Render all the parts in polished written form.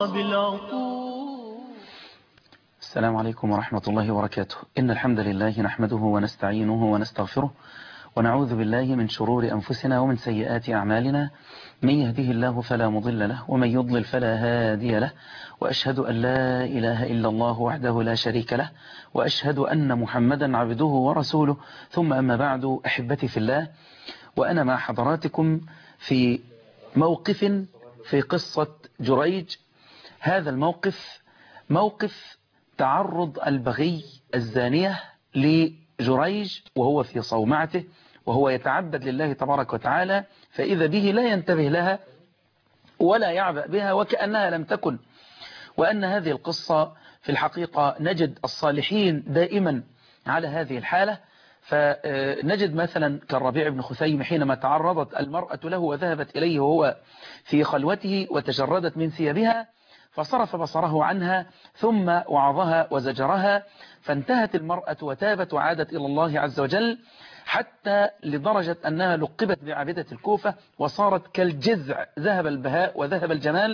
بالعقول. السلام عليكم ورحمة الله وبركاته. إن الحمد لله نحمده ونستعينه ونستغفره ونعوذ بالله من شرور أنفسنا ومن سيئات أعمالنا. من يهده الله فلا مضل له ومن يضلل فلا هادي له، وأشهد أن لا إله إلا الله وحده لا شريك له، وأشهد أن محمدا عبده ورسوله. ثم أما بعد، أحبتي في الله، وأنا مع حضراتكم في موقف في قصة جريج. هذا الموقف موقف تعرض البغي الزانية لجريج وهو في صومعته وهو يتعبد لله تبارك وتعالى، فإذا به لا ينتبه لها ولا يعبأ بها وكأنها لم تكن. وأن هذه القصة في الحقيقة نجد الصالحين دائما على هذه الحالة. فنجد مثلا كالربيع بن خثيم حينما تعرضت المرأة له وذهبت إليه وهو في خلوته وتجردت من ثيابها، فصرف بصره عنها ثم وعظها وزجرها، فانتهت المرأة وتابت وعادت إلى الله عز وجل، حتى لدرجة أنها لقبت بعابدة الكوفة وصارت كالجذع، ذهب البهاء وذهب الجمال.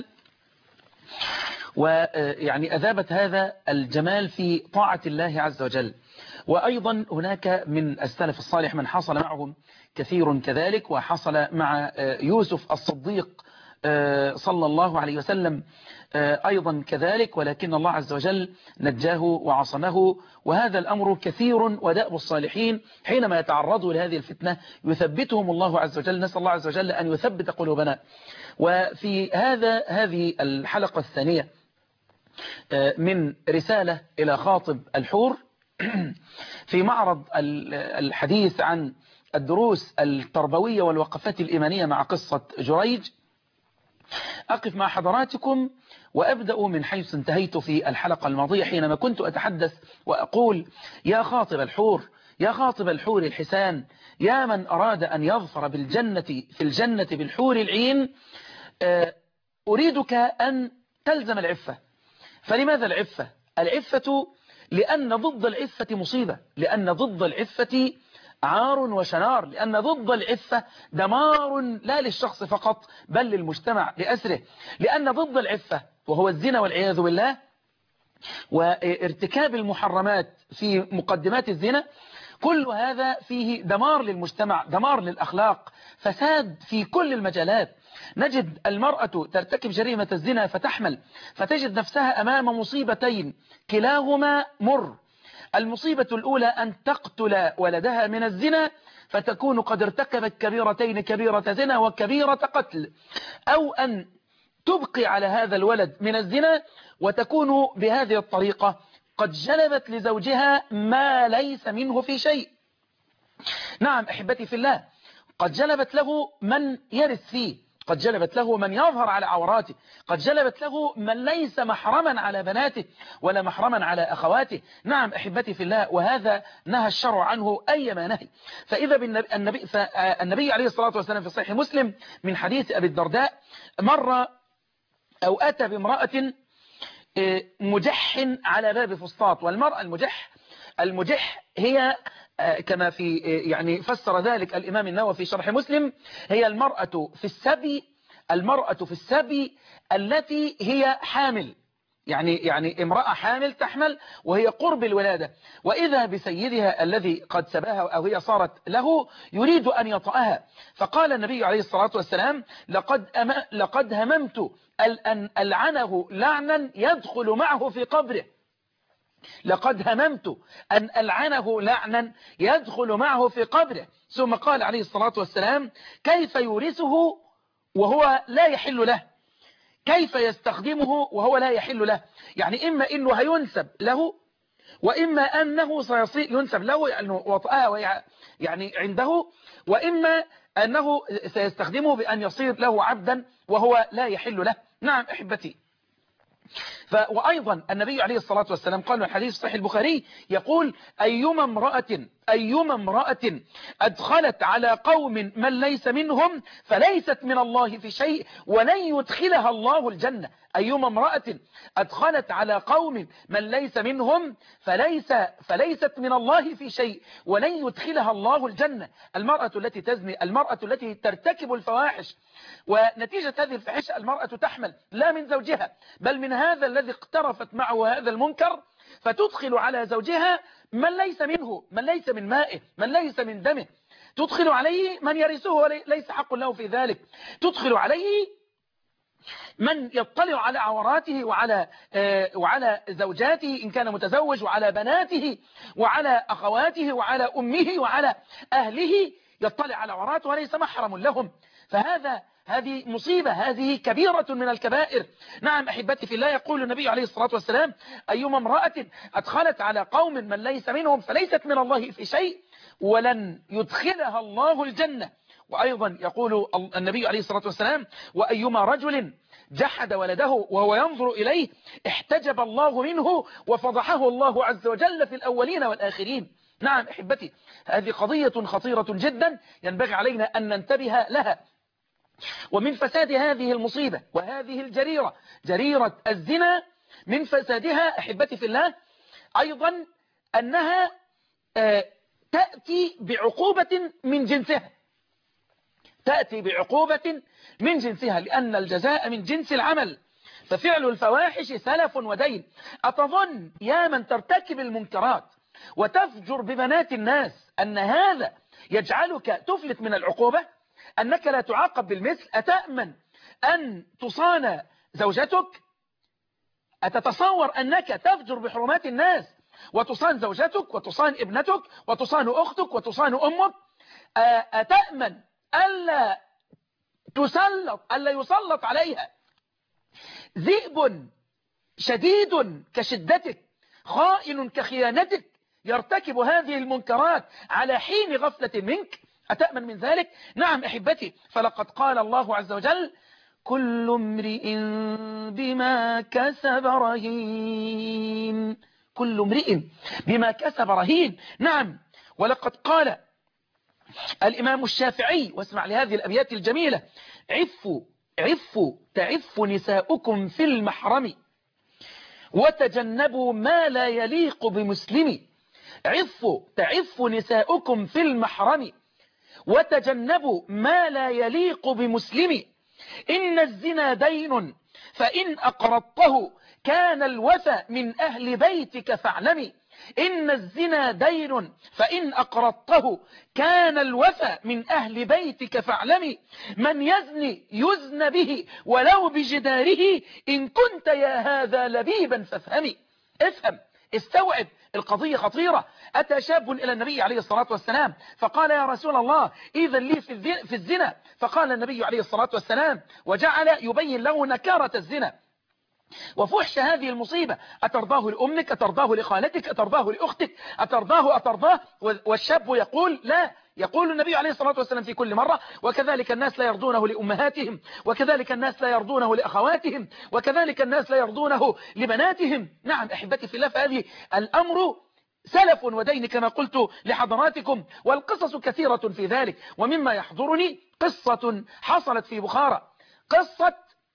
ويعني أذابت هذا الجمال في طاعة الله عز وجل. وأيضا هناك من السلف الصالح من حصل معهم كثير كذلك، وحصل مع يوسف الصديق صلى الله عليه وسلم أيضا كذلك، ولكن الله عز وجل نجاه وعصمه. وهذا الأمر كثير، ودأب الصالحين حينما يتعرضوا لهذه الفتنة يثبتهم الله عز وجل. نسأل الله عز وجل أن يثبت قلوبنا. وفي هذه الحلقة الثانية من رسالة إلى خاطب الحور في معرض الحديث عن الدروس التربوية والوقفات الإيمانية مع قصة جريج، أقف مع حضراتكم وأبدأ من حيث انتهيت في الحلقة الماضية، حينما كنت أتحدث وأقول: يا خاطب الحور، يا خاطب الحور الحسان، يا من أراد أن يظفر في الجنة بالحور العين، أريدك أن تلزم العفة. فلماذا العفة؟ العفة لأن ضد العفة مصيبة، لأن ضد العفة عار وشنار، لأن ضد العفة دمار لا للشخص فقط بل للمجتمع بأسره. لأن ضد العفة وهو الزنا والعياذ بالله وارتكاب المحرمات في مقدمات الزنا، كل هذا فيه دمار للمجتمع، دمار للأخلاق، فساد في كل المجالات. نجد المرأة ترتكب جريمة الزنا فتحمل، فتجد نفسها أمام مصيبتين كلاهما مر. المصيبة الأولى أن تقتل ولدها من الزنا فتكون قد ارتكبت كبيرتين، كبيرة زنا وكبيرة قتل، أو أن تبقي على هذا الولد من الزنا وتكون بهذه الطريقة قد جلبت لزوجها ما ليس منه في شيء. نعم أحبتي في الله، قد جلبت له من يرث فيه، قد جلبت له من يظهر على عوراته، قد جلبت له من ليس محرما على بناته ولا محرما على أخواته. نعم أحبتي في الله، وهذا نهى الشرع عنه أيما نهي. فإذا النبي عليه الصلاة والسلام في صحيح مسلم من حديث أبي الدرداء مر أو أتى بامرأة مجح على باب فسطاط. والمرأة المجح هي كما في يعني فسر ذلك الإمام النووي في شرح مسلم، هي المرأة في السبي التي هي حامل، يعني امرأة حامل تحمل وهي قرب الولادة، وإذا بسيدها الذي قد سباها أو هي صارت له يريد أن يطأها. فقال النبي عليه الصلاة والسلام: لقد هممت أن ألعنه لعنا يدخل معه في قبره، لقد هممت أن ألعنه لعنا يدخل معه في قبره. ثم قال عليه الصلاة والسلام: كيف يورثه وهو لا يحل له، كيف يستخدمه وهو لا يحل له. يعني إما أنه هينسب له، وإما أنه ينسب له يعني وطأها يعني عنده، وإما أنه سيستخدمه بأن يصير له عبدا وهو لا يحل له. نعم أحبتي، وأيضا النبي عليه الصلاة والسلام قال في حديث صحيح البخاري يقول أيما امرأة أدخلت على قوم من ليس منهم فليست من الله في شيء ولن يدخلها الله الجنة. أيما امرأة أدخلت على قوم من ليس منهم فليست من الله في شيء ولن يدخلها الله الجنة. المرأة التي تزني، المرأة التي ترتكب الفواحش، ونتيجة هذه الفحشة المرأة تحمل لا من زوجها بل من هذا الذي اقترفت معه هذا المنكر، فتدخل على زوجها من ليس منه، من ليس من مائه، من ليس من دمه، تدخل عليه من يرثه وليس حق له في ذلك، تدخل عليه من يطلع على عوراته وعلى زوجاته إن كان متزوج، وعلى بناته وعلى أخواته وعلى أمه وعلى أهله، يطلع على عوراته وليس محرم لهم. هذه مصيبة، هذه كبيرة من الكبائر. نعم أحبتي في الله، يقول النبي عليه الصلاة والسلام أيما امرأة أدخلت على قوم من ليس منهم فليست من الله في شيء ولن يدخلها الله الجنة. وأيضا يقول النبي عليه الصلاة والسلام وأيما رجل جحد ولده وهو ينظر إليه احتجب الله منه وفضحه الله عز وجل في الأولين والآخرين. نعم أحبتي، هذه قضية خطيرة جدا ينبغي علينا أن ننتبه لها. ومن فساد هذه المصيبة وهذه الجريرة، جريرة الزنا، من فسادها أحبتي في الله أيضا أنها تأتي بعقوبة من جنسها، تأتي بعقوبة من جنسها، لأن الجزاء من جنس العمل. ففعل الفواحش سلف ودين. أتظن يا من ترتكب المنكرات وتفجر ببنات الناس أن هذا يجعلك تفلت من العقوبة، أنك لا تعاقب بالمثل؟ أتأمن أن تصان زوجتك؟ أتتصور أنك تفجر بحرمات الناس وتصان زوجتك وتصان ابنتك وتصان أختك وتصان أمك؟ أتأمن ألا يسلط عليها ذئب شديد كشدتك، خائن كخيانتك، يرتكب هذه المنكرات على حين غفلة منك؟ أتأمن من ذلك؟ نعم أحبتي، فلقد قال الله عز وجل كل امرئ بما كسب رهين، كل امرئ بما كسب رهين. نعم، ولقد قال الإمام الشافعي، واسمع لهذه الأبيات الجميلة: عفوا تعف نساؤكم في المحرم وتجنبوا ما لا يليق بمسلم. عفوا تعف نساؤكم في المحرم وتجنبوا ما لا يليق بمسلم. إن الزنا دين فإن أقرضته كان الوفى من أهل بيتك فاعلمي. إن الزنا دين فإن أقرضته كان الوفى من أهل بيتك فاعلمي. من يزني يزن به ولو بجداره إن كنت يا هذا لبيبا فافهمي. افهم، استوعب، القضية خطيرة. أتى شاب إلى النبي عليه الصلاة والسلام فقال يا رسول الله إذن لي في الزنا. فقال النبي عليه الصلاة والسلام وجعل يبين له نكارة الزنا وفحش هذه المصيبة: أترضاه لأمك؟ أترضاه لخالتك؟ أترضاه لأختك؟ أترضاه؟ والشاب يقول لا. يقول النبي عليه الصلاة والسلام في كل مرة: وكذلك الناس لا يرضونه لأمهاتهم، وكذلك الناس لا يرضونه لأخواتهم، وكذلك الناس لا يرضونه لبناتهم. نعم أحبتي في الله، فهذه الأمر سلف ودين كما قلت لحضراتكم، والقصص كثيرة في ذلك. ومما يحضرني قصة حصلت في بخارى، قصة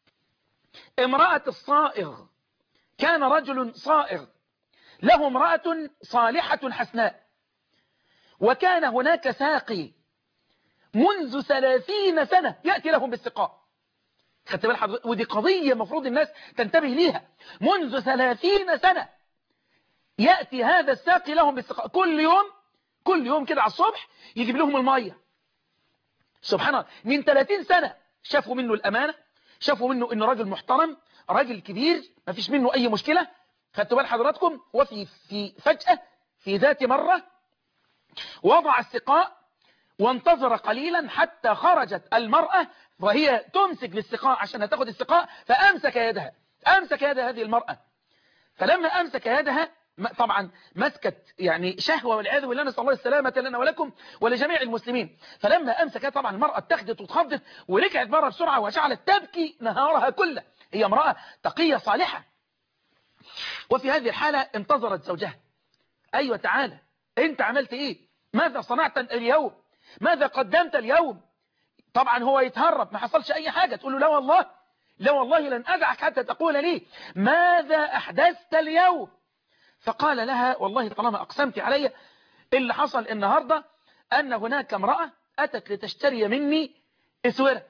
امرأة الصائغ. كان رجل صائغ له امرأة صالحة حسناء، وكان هناك ساقي منذ 30 سنة يأتي لهم بالسقاء. خدت بال حضرتك؟ ودي قضية مفروض الناس تنتبه ليها. منذ 30 سنة يأتي هذا الساقي لهم بالسقاء، كل يوم كده على الصبح يجيب لهم المية. سبحان الله، من 30 سنة شافوا منه الأمانة، شافوا منه انه راجل محترم، راجل كبير، ما فيش منه اي مشكلة. خدتوا بال حضراتكم؟ وفي فجأة في ذات مرة وضع السقاء وانتظر قليلا حتى خرجت المرأة وهي تمسك بالسقاء عشان تاخد السقاء، فأمسك يدها، أمسك يد هذه المرأة. فلما أمسك يدها طبعا مسكت يعني شهوة والعياذ بالله، نسأل الله السلامة لنا ولكم ولجميع المسلمين. فلما أمسكها طبعا المرأة اتخذت وتخضت ورجعت بره بسرعة وجعلت تبكي نهارها كله. هي امرأة تقية صالحة، وفي هذه الحالة انتظرت زوجها. أيوة تعالى، أنت عملت إيه؟ ماذا صنعت اليوم؟ ماذا قدمت اليوم؟ طبعا هو يتهرب، ما حصلش أي حاجة. تقول له لا والله، لا والله لن أدعك حتى تقول لي ماذا أحدثت اليوم. فقال لها والله طالما أقسمت علي، اللي حصل النهاردة أن هناك امرأة أتت لتشتري مني إسورة،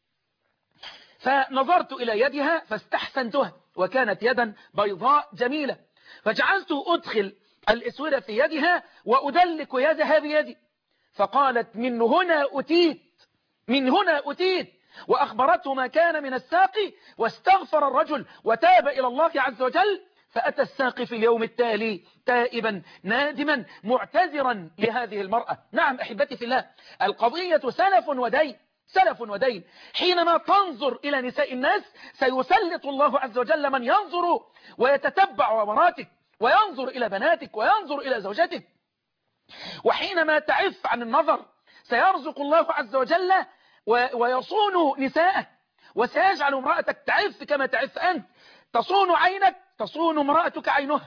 فنظرت إلى يدها فاستحسنتها، وكانت يدا بيضاء جميلة، فجعلت أدخل الإسورة في يدها وأدلك يدها بيدي. فقالت من هنا أتيت، من هنا أتيت. وأخبرته ما كان من الساقي، واستغفر الرجل وتاب إلى الله عز وجل. فأتى الساقي في اليوم التالي تائبا نادما معتذرا لهذه المرأة. نعم أحبتي في الله، القضية سلف ودين، سلف ودين. حينما تنظر إلى نساء الناس سيسلط الله عز وجل من ينظر ويتتبع عوراتك، وينظر إلى بناتك، وينظر إلى زوجتك. وحينما تعف عن النظر سيرزق الله عز وجل ويصون نساءك، وسيجعل امرأتك تعف كما تعف أنت. تصون عينك تصون امرأتك عينها،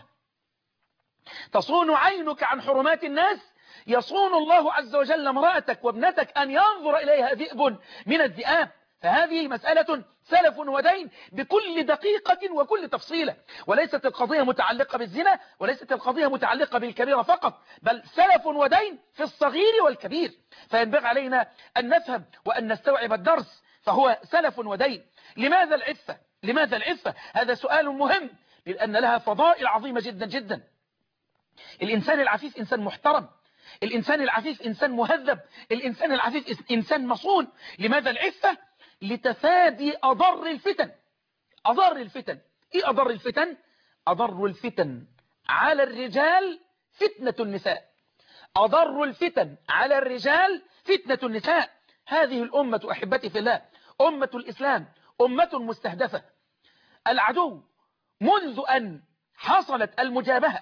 تصون عينك عن حرمات الناس، يصون الله عز وجل امرأتك وابنتك أن ينظر إليها ذئب من الذئاب. فهذه مسألة سلف ودين بكل دقيقة وكل تفصيلة، وليست القضية متعلقة بالزنا، وليست القضية متعلقة بالكبيرة فقط، بل سلف ودين في الصغير والكبير. فينبغي علينا أن نفهم وأن نستوعب الدرس، فهو سلف ودين. لماذا العفة؟ لماذا العفة؟ هذا سؤال مهم، لأن لها فضائل عظيمة جدا جدا. الإنسان العفيف إنسان محترم، الإنسان العفيف إنسان مهذب، الإنسان العفيف إنسان مصون. لماذا العفة؟ لتفادي أضر الفتن. أضر الفتن، إيه أضر الفتن؟ أضر الفتن على الرجال فتنة النساء، أضر الفتن على الرجال فتنة النساء. هذه الأمة أحبتي في الله، أمة الإسلام، أمة مستهدفة. العدو منذ أن حصلت المجابهة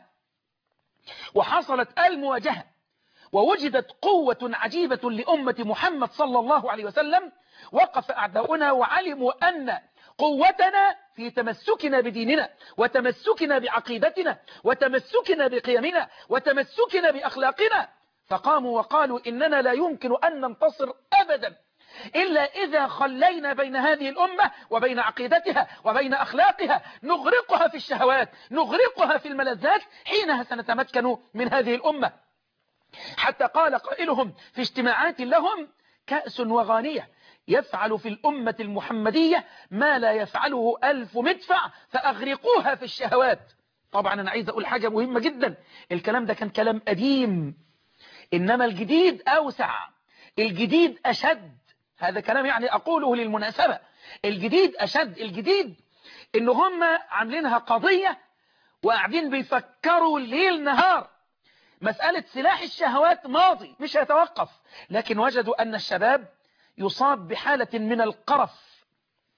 وحصلت المواجهة ووجدت قوة عجيبة لأمة محمد صلى الله عليه وسلم، وقف أعداؤنا وعلموا أن قوتنا في تمسكنا بديننا، وتمسكنا بعقيدتنا، وتمسكنا بقيمنا، وتمسكنا بأخلاقنا. فقاموا وقالوا إننا لا يمكن أن ننتصر أبدا إلا إذا خلينا بين هذه الأمة وبين عقيدتها وبين أخلاقها، نغرقها في الشهوات، نغرقها في الملذات، حينها سنتمكن من هذه الأمة. حتى قال قائلهم في اجتماعات لهم: كأس وغانية يفعل في الأمة المحمدية ما لا يفعله 1000 مدفع فأغرقوها في الشهوات. طبعا أنا عايز أقول حاجة مهمة جدا، الكلام ده كان كلام قديم، إنما الجديد أوسع، الجديد أشد. هذا كلام يعني أقوله للمناسبة، الجديد أشد. الجديد إن هم عاملينها قضية وقاعدين بيفكروا الليل نهار. مسألة سلاح الشهوات ماضي مش هيتوقف، لكن وجدوا أن الشباب يصاب بحالة من القرف،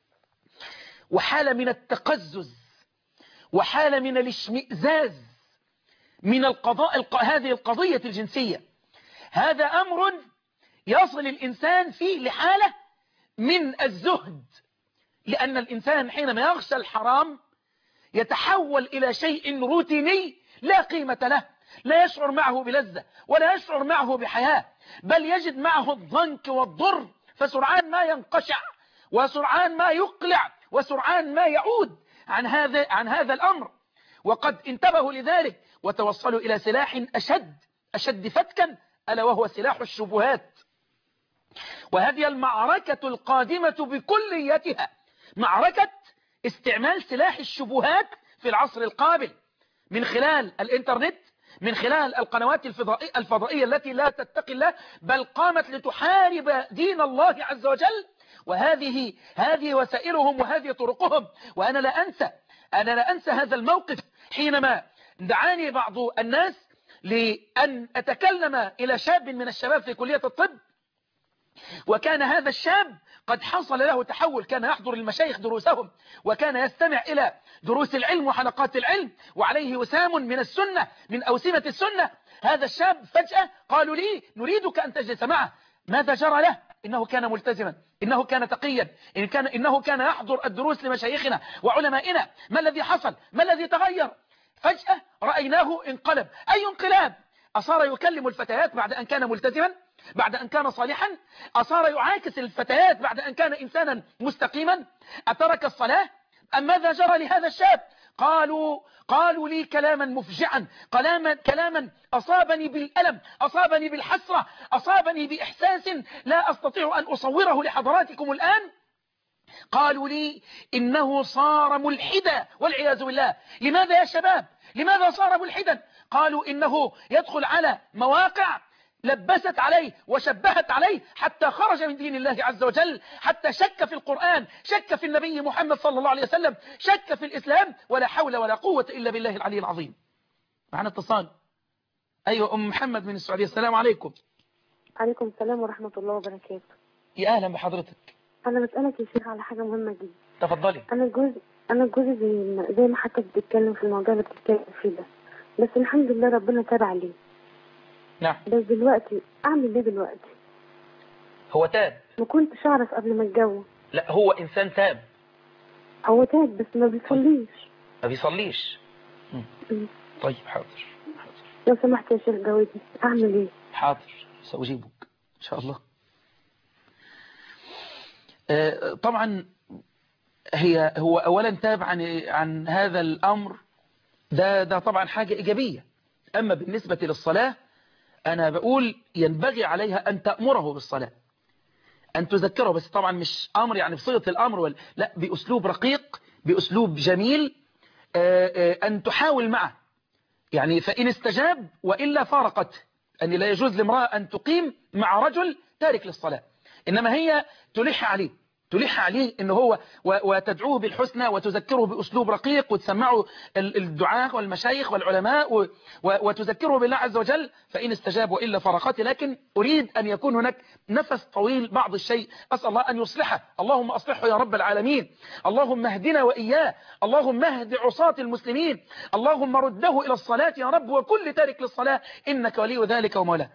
وحالة من التقزز، وحالة من الاشمئزاز من هذه القضية الجنسية. هذا أمر يصل الإنسان فيه لحالة من الزهد، لأن الإنسان حينما يغشى الحرام يتحول إلى شيء روتيني لا قيمة له، لا يشعر معه بلذة ولا يشعر معه بحياة، بل يجد معه الضنك والضر، فسرعان ما ينقشع، وسرعان ما يقلع، وسرعان ما يعود عن هذا الأمر. وقد انتبهوا لذلك وتوصلوا إلى سلاح أشد فتكا، ألا وهو سلاح الشبهات. وهذه المعركة القادمة بكليتها معركة استعمال سلاح الشبهات في العصر القابل، من خلال الإنترنت، من خلال القنوات الفضائية التي لا تتقي الله، بل قامت لتحارب دين الله عز وجل. وهذه وسائلهم وهذه طرقهم. وأنا لا أنسى هذا الموقف حينما دعاني بعض الناس لأن أتكلم إلى شاب من الشباب في كلية الطب، وكان هذا الشاب قد حصل له تحول، كان يحضر المشايخ دروسهم، وكان يستمع إلى دروس العلم وحلقات العلم، وعليه وسام من السنة، من أوسمة السنة. هذا الشاب فجأة قالوا لي: نريدك أن تجلس معه. ماذا جرى له؟ إنه كان ملتزما، إنه كان تقيا، إنه كان يحضر الدروس لمشايخنا وعلمائنا. ما الذي حصل؟ ما الذي تغير؟ فجأة رأيناه انقلب. أي انقلاب؟ أصار يكلم الفتيات بعد أن كان ملتزما، بعد أن كان صالحا؟ أصار يعاكس الفتيات بعد أن كان إنسانا مستقيما؟ أترك الصلاة؟ أم ماذا جرى لهذا الشاب؟ قالوا لي كلاما مفجعا، كلاما أصابني بالألم، أصابني بالحسرة، أصابني بإحساس لا أستطيع أن أصوره لحضراتكم الآن. قالوا لي إنه صار ملحدا والعياذ بالله. لماذا يا شباب؟ لماذا صار ملحدا؟ قالوا إنه يدخل على مواقع لبست عليه وشبهت عليه حتى خرج من دين الله عز وجل، حتى شك في القرآن، شك في النبي محمد صلى الله عليه وسلم، شك في الإسلام، ولا حول ولا قوة إلا بالله العلي العظيم. معنا اتصال. أيوة أم محمد من السعودية. السلام عليكم. عليكم السلام ورحمة الله وبركاته. يا أهلا بحضرتك. أنا بسألك يا شيخ على حاجة مهمة جدا. تفضلي. أنا جوزي زي ما حضرتك بتتكلم في الموضوع اللي بتتكلم فيه ده، بس الحمد لله ربنا تاب عليه. نعم. بس دلوقتي أعمل إيه دلوقتي؟ هو تاب. ما كنتش أعرف قبل ما أتجوز. لا هو إنسان تاب. هو تاب بس ما بيصليش. ما بيصليش. طيب حاضر. لو سمحت يا شيخ جوزي أعمل إيه؟ حاضر سأجيبك إن شاء الله. طبعا هو أولا تاب عن هذا الأمر، ده طبعا حاجة إيجابية. أما بالنسبة للصلاة أنا بقول ينبغي عليها أن تأمره بالصلاة، أن تذكره، بس طبعا مش أمر يعني بصيغة الأمر لا، بأسلوب رقيق، بأسلوب جميل، أن تحاول معه يعني. فإن استجاب وإلا فارقته، أن لا يجوز لامرأة أن تقيم مع رجل تارك للصلاة، إنما هي تلح عليه إنه هو وتدعوه بالحسنى وتذكره بأسلوب رقيق وتسمعه الدعاء والمشايخ والعلماء وتذكره بالله عز وجل. فإن استجاب وإلا فرقته. لكن أريد أن يكون هناك نفس طويل بعض الشيء. أسأل الله أن يصلحه. اللهم أصلحه يا رب العالمين. اللهم اهدنا وإياه. اللهم اهد عصاة المسلمين. اللهم رده إلى الصلاة يا رب، وكل تارك للصلاة إنك ولي ذلك ومولاه.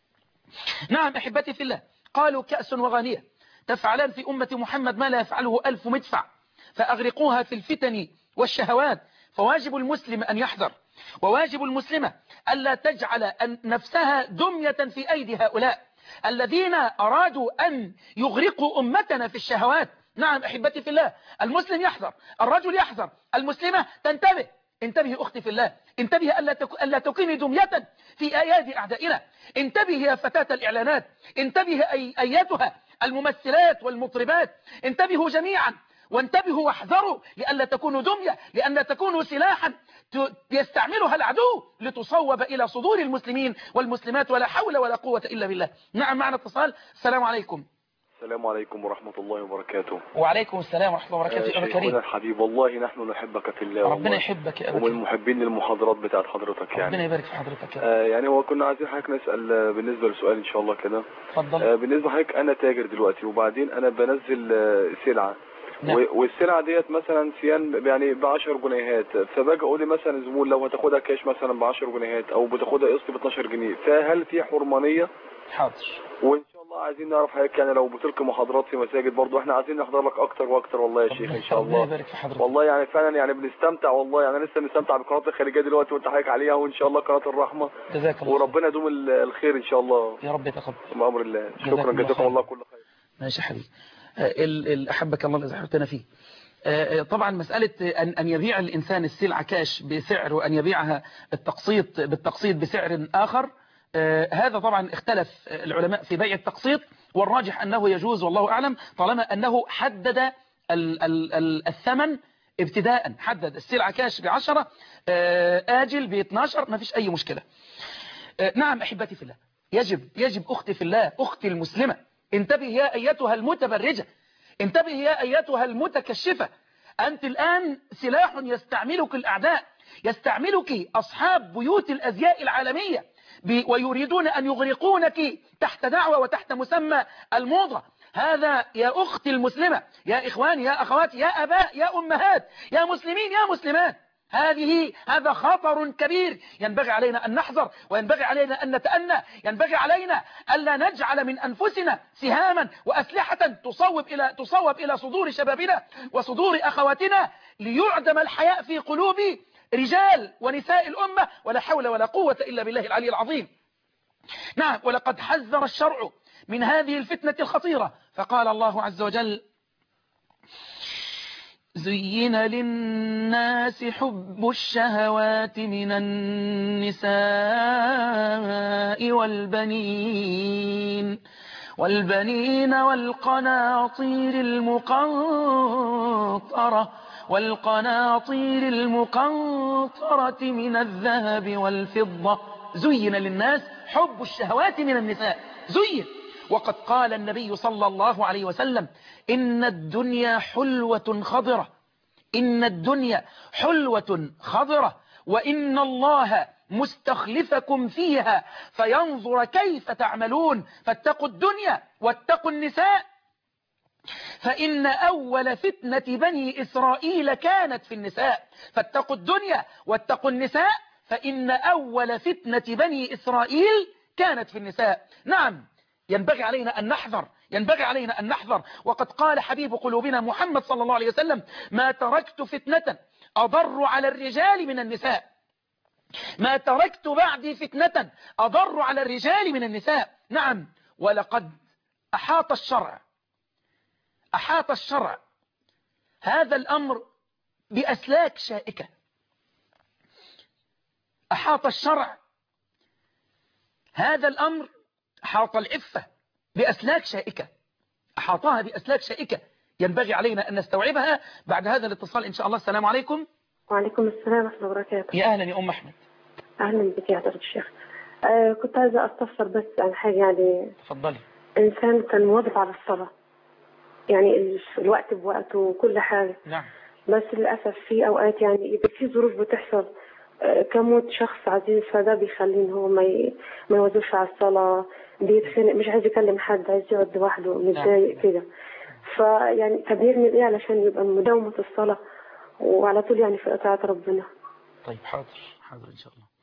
نعم أحبتي في الله، قالوا كأس وغانية تفعلان في أمة محمد ما لا يفعله 1000 مدفع، فأغرقوها في الفتن والشهوات. فواجب المسلم أن يحذر، وواجب المسلمة ألا تجعل نفسها دمية في أيدي هؤلاء الذين أرادوا أن يغرقوا أمتنا في الشهوات. نعم أحبتي في الله، المسلم يحذر، الرجل يحذر، المسلمة تنتبه. انتبهي أختي في الله، انتبهي ألا تكوني دمية في أيادي أعدائنا. انتبهي يا فتاة الإعلانات، انتبهي أياتها الممثلات والمطربات، انتبهوا جميعا وانتبهوا واحذروا لألا تكونوا دمية، لألا تكونوا سلاحا يستعملها العدو لتصوب إلى صدور المسلمين والمسلمات، ولا حول ولا قوة إلا بالله. نعم معنا اتصال. السلام عليكم. السلام عليكم ورحمة الله وبركاته. وعليكم السلام ورحمة الله وبركاته. يا أبا كريم. شيخنا الحبيب، والله نحن نحبك في الله. ربنا يحبك يا أبا كريم. ومن محبين المحاضرات بتاعت حضرتك يعني. ربنا يبارك في حضرتك. يعني هو كنا عايزين حضرتك نسأل بالنسبة لسؤال إن شاء الله كده. اتفضل. بالنسبة لحضرتك، أنا تاجر دلوقتي، وبعدين أنا بنزل سلعة. نعم. والسلعة ديت مثلا سيان يعني ب10 جنيهات، فباجي اقول لي مثلا زبون لو هتاخدها كاش مثلا ب10 جنيهات او بتاخدها قسط ب12 جنيه، فهل في حرمانية؟ حاضر. وان شاء الله عايزين نعرف حضرتك يعني لو بتلقي محاضرات في مساجد برضو احنا عايزين نحضر لك اكتر واكتر والله يا شيخ ان شاء الله. ربنا يبارك في حضرتك. والله يعني فعلا يعني بنستمتع والله، يعني لسه بنستمتع بقناه الخارجيه دلوقتي وانت حضرتك عليها، وان شاء الله قناه الرحمه. جزاك الله. وربنا يدوم الخير ان شاء الله. يا رب يتقبل. بأمر الله. شكرا جزاكم الله كل خير. ماشي يا حبيبي. احبك الله الذي احببتنا فيه. طبعا مسألة أن يبيع الإنسان السلعة كاش بسعر وأن يبيعها بالتقسيط بسعر آخر، هذا طبعا اختلف العلماء في بيع التقسيط، والراجح أنه يجوز والله أعلم، طالما أنه حدد الثمن ابتداء، حدد السلعة كاش ب10 آجل ب12، ما فيش أي مشكلة. نعم أحبتي في الله، يجب أختي في الله، أختي المسلمة، انتبه يا أيتها المتبرجة، انتبه يا أيتها المتكشفة. أنت الآن سلاح يستعملك الأعداء، يستعملك أصحاب بيوت الأزياء العالمية، ويريدون أن يغرقونك تحت دعوة وتحت مسمى الموضة. هذا يا أختي المسلمة، يا إخواني، يا أخواتي، يا أباء، يا أمهات، يا مسلمين، يا مسلمات، هذا خطر كبير، ينبغي علينا أن نحذر، وينبغي علينا أن نتأنى، ينبغي علينا ألا نجعل من أنفسنا سهاما وأسلحة تصوب إلى صدور شبابنا وصدور أخواتنا ليعدم الحياء في قلوب رجال ونساء الأمة، ولا حول ولا قوة إلا بالله العلي العظيم. نعم، ولقد حذر الشرع من هذه الفتنة الخطيرة، فقال الله عز وجل: زين للناس حب الشهوات من النساء والبنين والقناطير المقنطرة من الذهب والفضة. زين للناس حب الشهوات من النساء، زين. وقد قال النبي صلى الله عليه وسلم: إن الدنيا حلوة خضرة، إن الدنيا حلوة خضرة، وإن الله مستخلفكم فيها فينظر كيف تعملون، فاتقوا الدنيا واتقوا النساء، فإن أول فتنة بني إسرائيل كانت في النساء. فاتقوا الدنيا واتقوا النساء، فإن أول فتنة بني إسرائيل كانت في النساء. نعم، ينبغي علينا أن نحذر، ينبغي علينا أن نحذر. وقد قال حبيب قلوبنا محمد صلى الله عليه وسلم: ما تركت فتنة أضر على الرجال من النساء، ما تركت بعدي فتنة أضر على الرجال من النساء. نعم، ولقد أحاط الشرع هذا الأمر بأسلاك شائكة. أحاط الشرع هذا الأمر، أحاط العفة بأسلاك شائكة، أحاطها بأسلاك شائكة، ينبغي علينا أن نستوعبها. بعد هذا الاتصال إن شاء الله. السلام عليكم. وعليكم السلام ورحمة الله وبركاته. يا أهلا يا أم أحمد. أهلا بك يا حضرة الشيخ. كنت عايزة أستفسر بس عن حاجة. يعني تفضلي. إنسان كان مواظب على الصلاة، يعني الوقت بوقته وكل حاجة. نعم. بس للأسف في أوقات يعني إذا في ظروف بتحصل كموت شخص عزيز، فده بيخليه إن هو ما يواظبش على الصلاة، بيتخنق، مش عايز يكلم حد، عايز يقعد لوحده، متضايق كده. فيعني طب يعمل إيه علشان يبقى مداومة الصلاة وعلى طول يعني في إطاعة ربنا؟ طيب، حاضر إن شاء الله.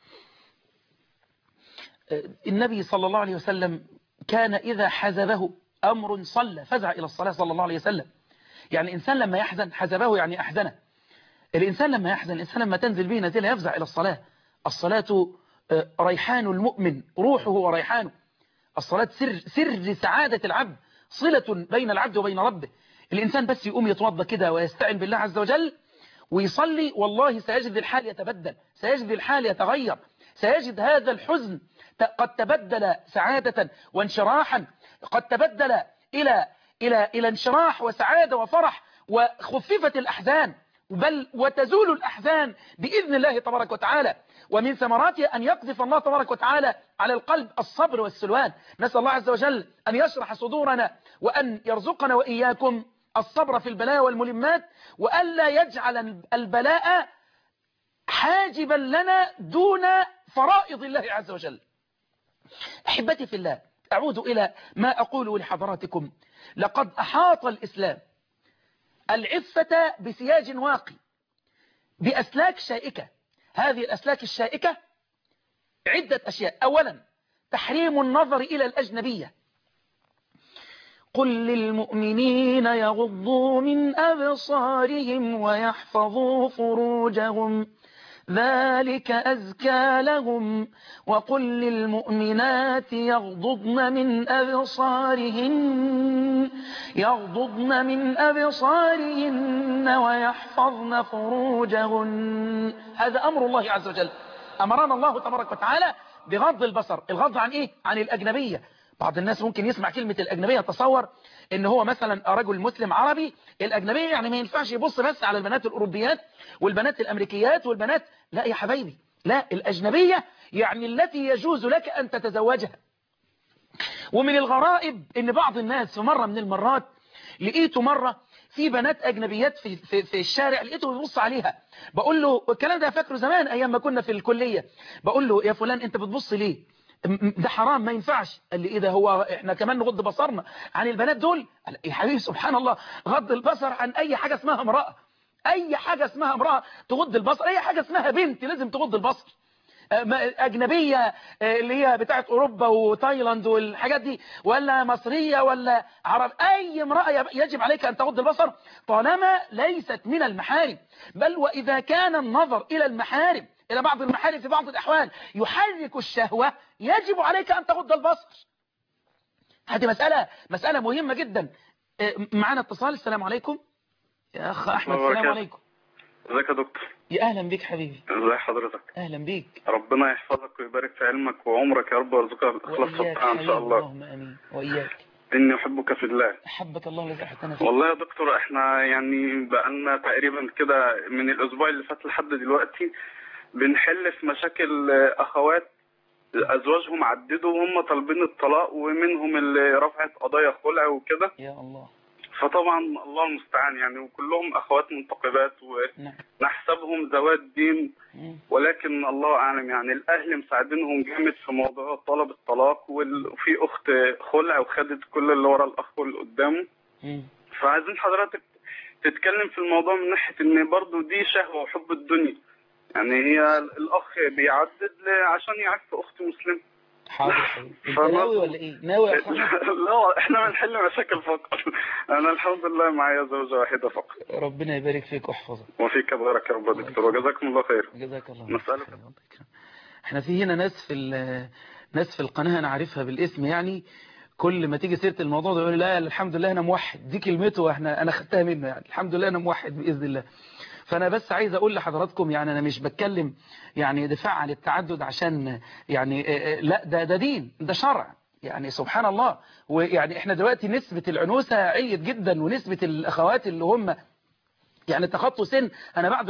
النبي صلى الله عليه وسلم كان إذا حزبه أمر صلى، فزع إلى الصلاة صلى الله عليه وسلم. يعني الإنسان لما يحزن، حزبه يعني أحزنه. الإنسان لما يحزن، الإنسان لما تنزل به نزيلة يفزع إلى الصلاة. الصلاة ريحان المؤمن، روحه وريحانه. الصلاة سر سعادة العبد، صلة بين العبد وبين ربه. الإنسان بس يقوم يتوضى كده ويستعن بالله عز وجل ويصلي، والله سيجد الحال يتبدل، سيجد الحال يتغير، سيجد هذا الحزن قد تبدل سعادة وانشراحا، قد تبدل إلى انشراح وسعادة وفرح، وخففت الأحزان، بل وتزول الأحزان بإذن الله تبارك وتعالى. ومن ثمراتها أن يقذف الله تبارك وتعالى على القلب الصبر والسلوان. نسأل الله عز وجل أن يشرح صدورنا، وأن يرزقنا وإياكم الصبر في البلاء والملمات، وألا يجعل البلاء حاجبا لنا دون فرائض الله عز وجل. أحبتي في الله، أعود إلى ما أقوله لحضراتكم. لقد أحاط الإسلام العفة بسياج واقي، بأسلاك شائكة. هذه الأسلاك الشائكة عدة أشياء. أولا، تحريم النظر إلى الأجنبية. قل للمؤمنين يغضوا من أبصارهم ويحفظوا فروجهم ذلك أزكى لهم، وقل للمؤمنات يغضضن من أبصارهن ويحفظن فروجهن. هذا أمر الله عز وجل، أمرنا الله تبارك وتعالى بغض البصر. الغض عن إيه؟ عن الأجنبية. بعض الناس ممكن يسمع كلمة الأجنبية تصور إن هو مثلا رجل مسلم عربي، الأجنبية يعني ما ينفعش يبص بس على البنات الأوروبيات والبنات الأمريكيات والبنات. لا يا حبايبي، لا، الأجنبية يعني التي يجوز لك أن تتزوجها. ومن الغرائب إن بعض الناس في مرة من المرات لقيته مرة في بنات أجنبيات في الشارع، لقيته بيبص عليها. بقول له الكلام ده فاكره زمان أيام ما كنا في الكلية. بقول له يا فلان أنت بتبص ليه؟ ده حرام، ما ينفعش. قال لي ايه ده، هو احنا كمان نغض بصرنا عن البنات دول؟ قال يا حبيبي سبحان الله، غض البصر عن اي حاجة اسمها امرأة، اي حاجة اسمها امرأة تغض البصر، اي حاجة اسمها بنت لازم تغض البصر، أجنبية اللي هي بتاعت أوروبا وتايلاند والحاجات دي، ولا مصرية ولا عرب، أي امرأة يجب عليك أن تغض البصر طالما ليست من المحارم. بل وإذا كان النظر إلى المحارم، إلى بعض المحارم في بعض الأحوال يحرك الشهوة، يجب عليك أن تغض البصر. هذه مسألة مهمة جدا. معنا اتصال. السلام عليكم يا أخ أحمد. السلام عليكم. ازيك يا دكتور؟ يا أهلا بيك حبيبي. ازي حضرتك؟ أهلا بيك. ربنا يحفظك ويبارك في علمك وعمرك يا رب، ويرزقك الإخلاص والطاعة إن شاء الله. اللهم آمين. وإياك. إني أحبك في الله. أحبك الله الذي أحببتنا فيه. والله يا دكتور إحنا يعني بقالنا تقريبا كده من الأسبوع اللي فات لحد دلوقتي بنحل في مشاكل أخوات أزواجهم عددوا وهم طالبين الطلاق، ومنهم اللي رفعت قضايا خلع وكده. يا الله. فطبعا الله المستعان يعني، وكلهم أخوات منتقبات ونحسبهم ذوات دين، ولكن الله أعلم يعني الأهل مساعدينهم جامد في موضوع طلب الطلاق، وفي أخت خلع وخدت كل اللي ورا الأخ واللي قدامه. فعايزين حضرتك تتكلم في الموضوع من ناحية إن برضو دي شهوة وحب الدنيا، يعني هي الأخ بيعدد عشان يعف أخت مسلمة. حاضر. انت ناوي ولا ايه؟ ناوي يا اخوان؟ لا احنا بنحل مشاكل فقط. انا الحمد لله معايا زوجة واحدة فقط. ربنا يبارك فيك ويحفظك. وفيك بارك يا رب يا دكتور، وجزاكم الله خير. جزاك الله. مسألة احنا في هنا ناس في القناة انا عارفها بالاسم، يعني كل ما تيجي سيرة الموضوع ده يقول لا الحمد لله انا موحد، دي كلمته انا خدتها منه، يعني الحمد لله انا موحد باذن الله. فأنا بس عايز أقول لحضراتكم يعني أنا مش بتكلم يعني دفاع عن التعدد عشان يعني لا ده دين، ده شرع يعني سبحان الله. ويعني احنا دلوقتي نسبة العنوسة عالية جدا، ونسبة الأخوات اللي هم يعني تخطوا سن. أنا بعد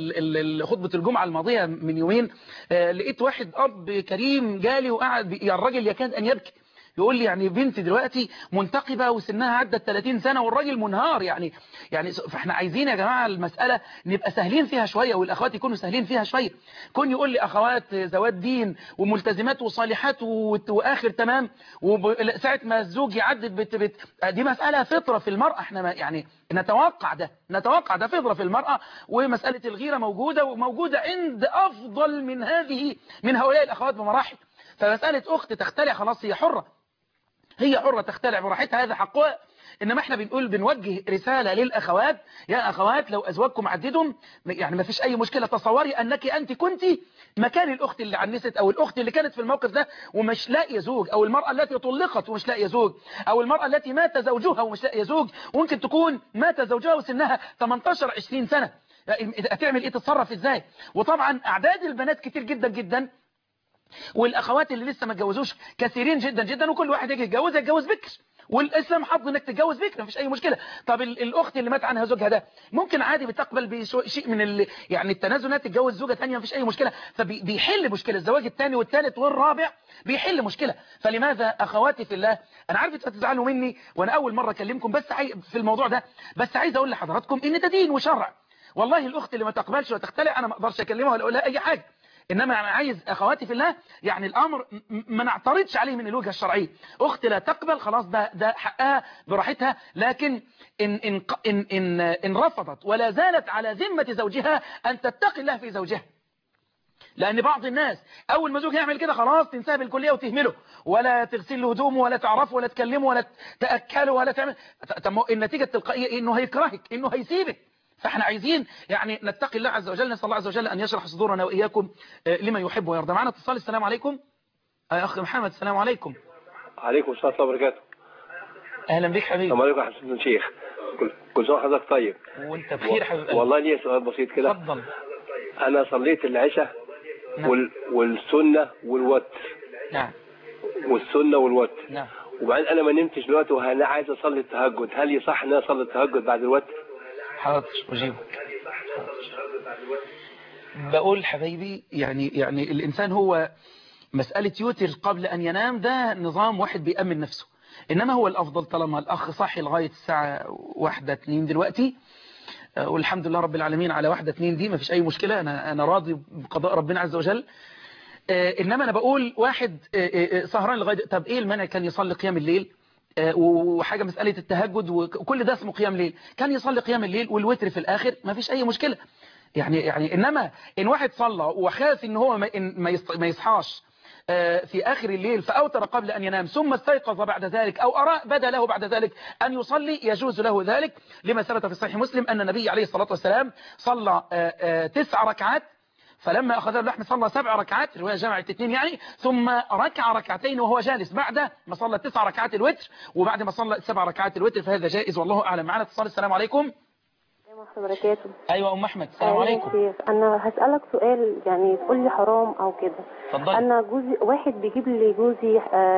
خطبة الجمعة الماضية من يومين لقيت واحد أب كريم جالي وقعد يا الراجل يكاد أن يبكي، يقول لي يعني بنتي دلوقتي منتقبة وسنها عدت 30 سنة والراجل منهار يعني فاحنا عايزين يا جماعة المسألة نبقى سهلين فيها شوية، والأخوات يكونوا سهلين فيها شوية. كون يقول لي أخوات ذوات دين وملتزمات وصالحات وآخر تمام، وساعة ما الزوج يعدد دي مسألة فطرة في المرأة، احنا يعني نتوقع ده فطرة في المرأة. ومسألة الغيرة موجودة عند أفضل من هؤلاء الأخوات بمراحل. فمسألة أخت تختلع خلاص هي حرة تختلع براحتها، هذا حقها. إنما احنا بنوجه رسالة للأخوات، يا أخوات لو أزواجكم عددهم يعني ما فيش أي مشكلة. تصوري أنت كنت مكان الأخت اللي عنست، أو الأخت اللي كانت في الموقف ده ومش لاقيه زوج، أو المرأة التي طلقت ومش لاقيه زوج، أو المرأة التي مات زوجها ومش لاقيه زوج، وممكن تكون مات زوجها وسنها 18-20 سنة. هتعمل إيه؟ تتصرف إزاي؟ وطبعا أعداد البنات كتير جدا جدا، والأخوات اللي لسه ما اتجوزوش كثيرين جدا جدا، وكل واحد يجي يتجوز بكر، والإسلام حظ انك تتجوز بكر مفيش أي مشكلة. طب الأخت اللي مات عنها زوجها ده ممكن عادي بتقبل بشيء من يعني التنازلات تتجوز زوجة ثانيه مفيش أي مشكلة، فبيحل مشكلة الزواج الثاني والثالث والرابع، بيحل مشكلة. فلماذا أخواتي في الله، أنا عارف تزعلوا مني وأنا أول مرة أكلمكم بس في الموضوع ده، بس عايز أقول لحضراتكم إن ده دين وشرع. والله الأخت اللي ما تقبلش وتختلع أنا ما أقدرش أكلمها ولا أقول لها أي حاجة، إنما أنا عايز أخواتي في الله يعني الأمر ما نعترضش عليه من الوجهة الشرعية. أخت لا تقبل خلاص ده حقها براحتها، لكن إن رفضت ولا زالت على ذمة زوجها أن تتقي الله في زوجها. لأن بعض الناس أول ما زوج يعمل كده خلاص تنساه بالكلية وتهمله، ولا تغسل له هدومه ولا تعرفه ولا تكلمه ولا تأكله ولا تعمل. النتيجة التلقائية إنه هيكرهك، إنه هيسيبك. فاحنا عايزين يعني نتقي الله عز وجل، نسأل الله عز وجل أن يشرح صدورنا وإياكم لما يحب ويرضى. معنا اتصال. السلام عليكم يا أخي محمد. السلام عليكم. عليكم السلام ورحمة الله وبركاته. أهلا بك حبيبي. السلام عليكم يا حسن الشيخ، كل سنة وحضرتك طيب. وانت بخير حبيبي. والله لي سؤال بسيط كده. اتفضل. أنا صليت العشاء نعم. والسنة والوتر. نعم. والسنة والوتر. نعم. وبعدين أنا ما نمتش دلوقتي وأنا عايز أصلي التهجد، هل يصح إن أنا أصلي التهجد بعد الوتر؟ حاضر أجيبك. بقول حبيبي يعني الإنسان هو مسألة يوتر قبل أن ينام ده نظام واحد بيأمن نفسه، إنما هو الأفضل طالما الأخ صحي لغاية الساعة 1-2 دلوقتي، والحمد لله رب العالمين على 1-2 دي ما فيش أي مشكلة، أنا راضي بقضاء ربنا عز وجل. إنما أنا بقول واحد سهران لغاية، طب إيه المانع كان يصلي قيام الليل وحاجة مسألة التهجد وكل ده اسمه قيام ليل. كان يصلي قيام الليل والوتر في الآخر ما فيش أي مشكلة. يعني إنما إن واحد صلى وخاف إن هو ما يصحاش في آخر الليل فأوتر قبل أن ينام ثم استيقظ بعد ذلك أو بدا له بعد ذلك أن يصلي، يجوز له ذلك، لما ثبت في صحيح مسلم أن النبي عليه الصلاة والسلام صلى 9 ركعات، فلما أخذ اللحم صلى 7 ركعات، رواية جمعت 2 يعني، ثم ركع ركعتين وهو جالس بعد ما صلى 9 ركعات الوتر، وبعد ما صلى 7 ركعات الوتر، فهذا جائز والله أعلم. معنا اتصال. السلام عليكم. وبركاته. ايوه ام احمد. السلام عليكم. شيخ انا هسألك سؤال يعني تقول لي حرام او كده. اتفضلي. انا جوزي واحد بيجيب لي جوزي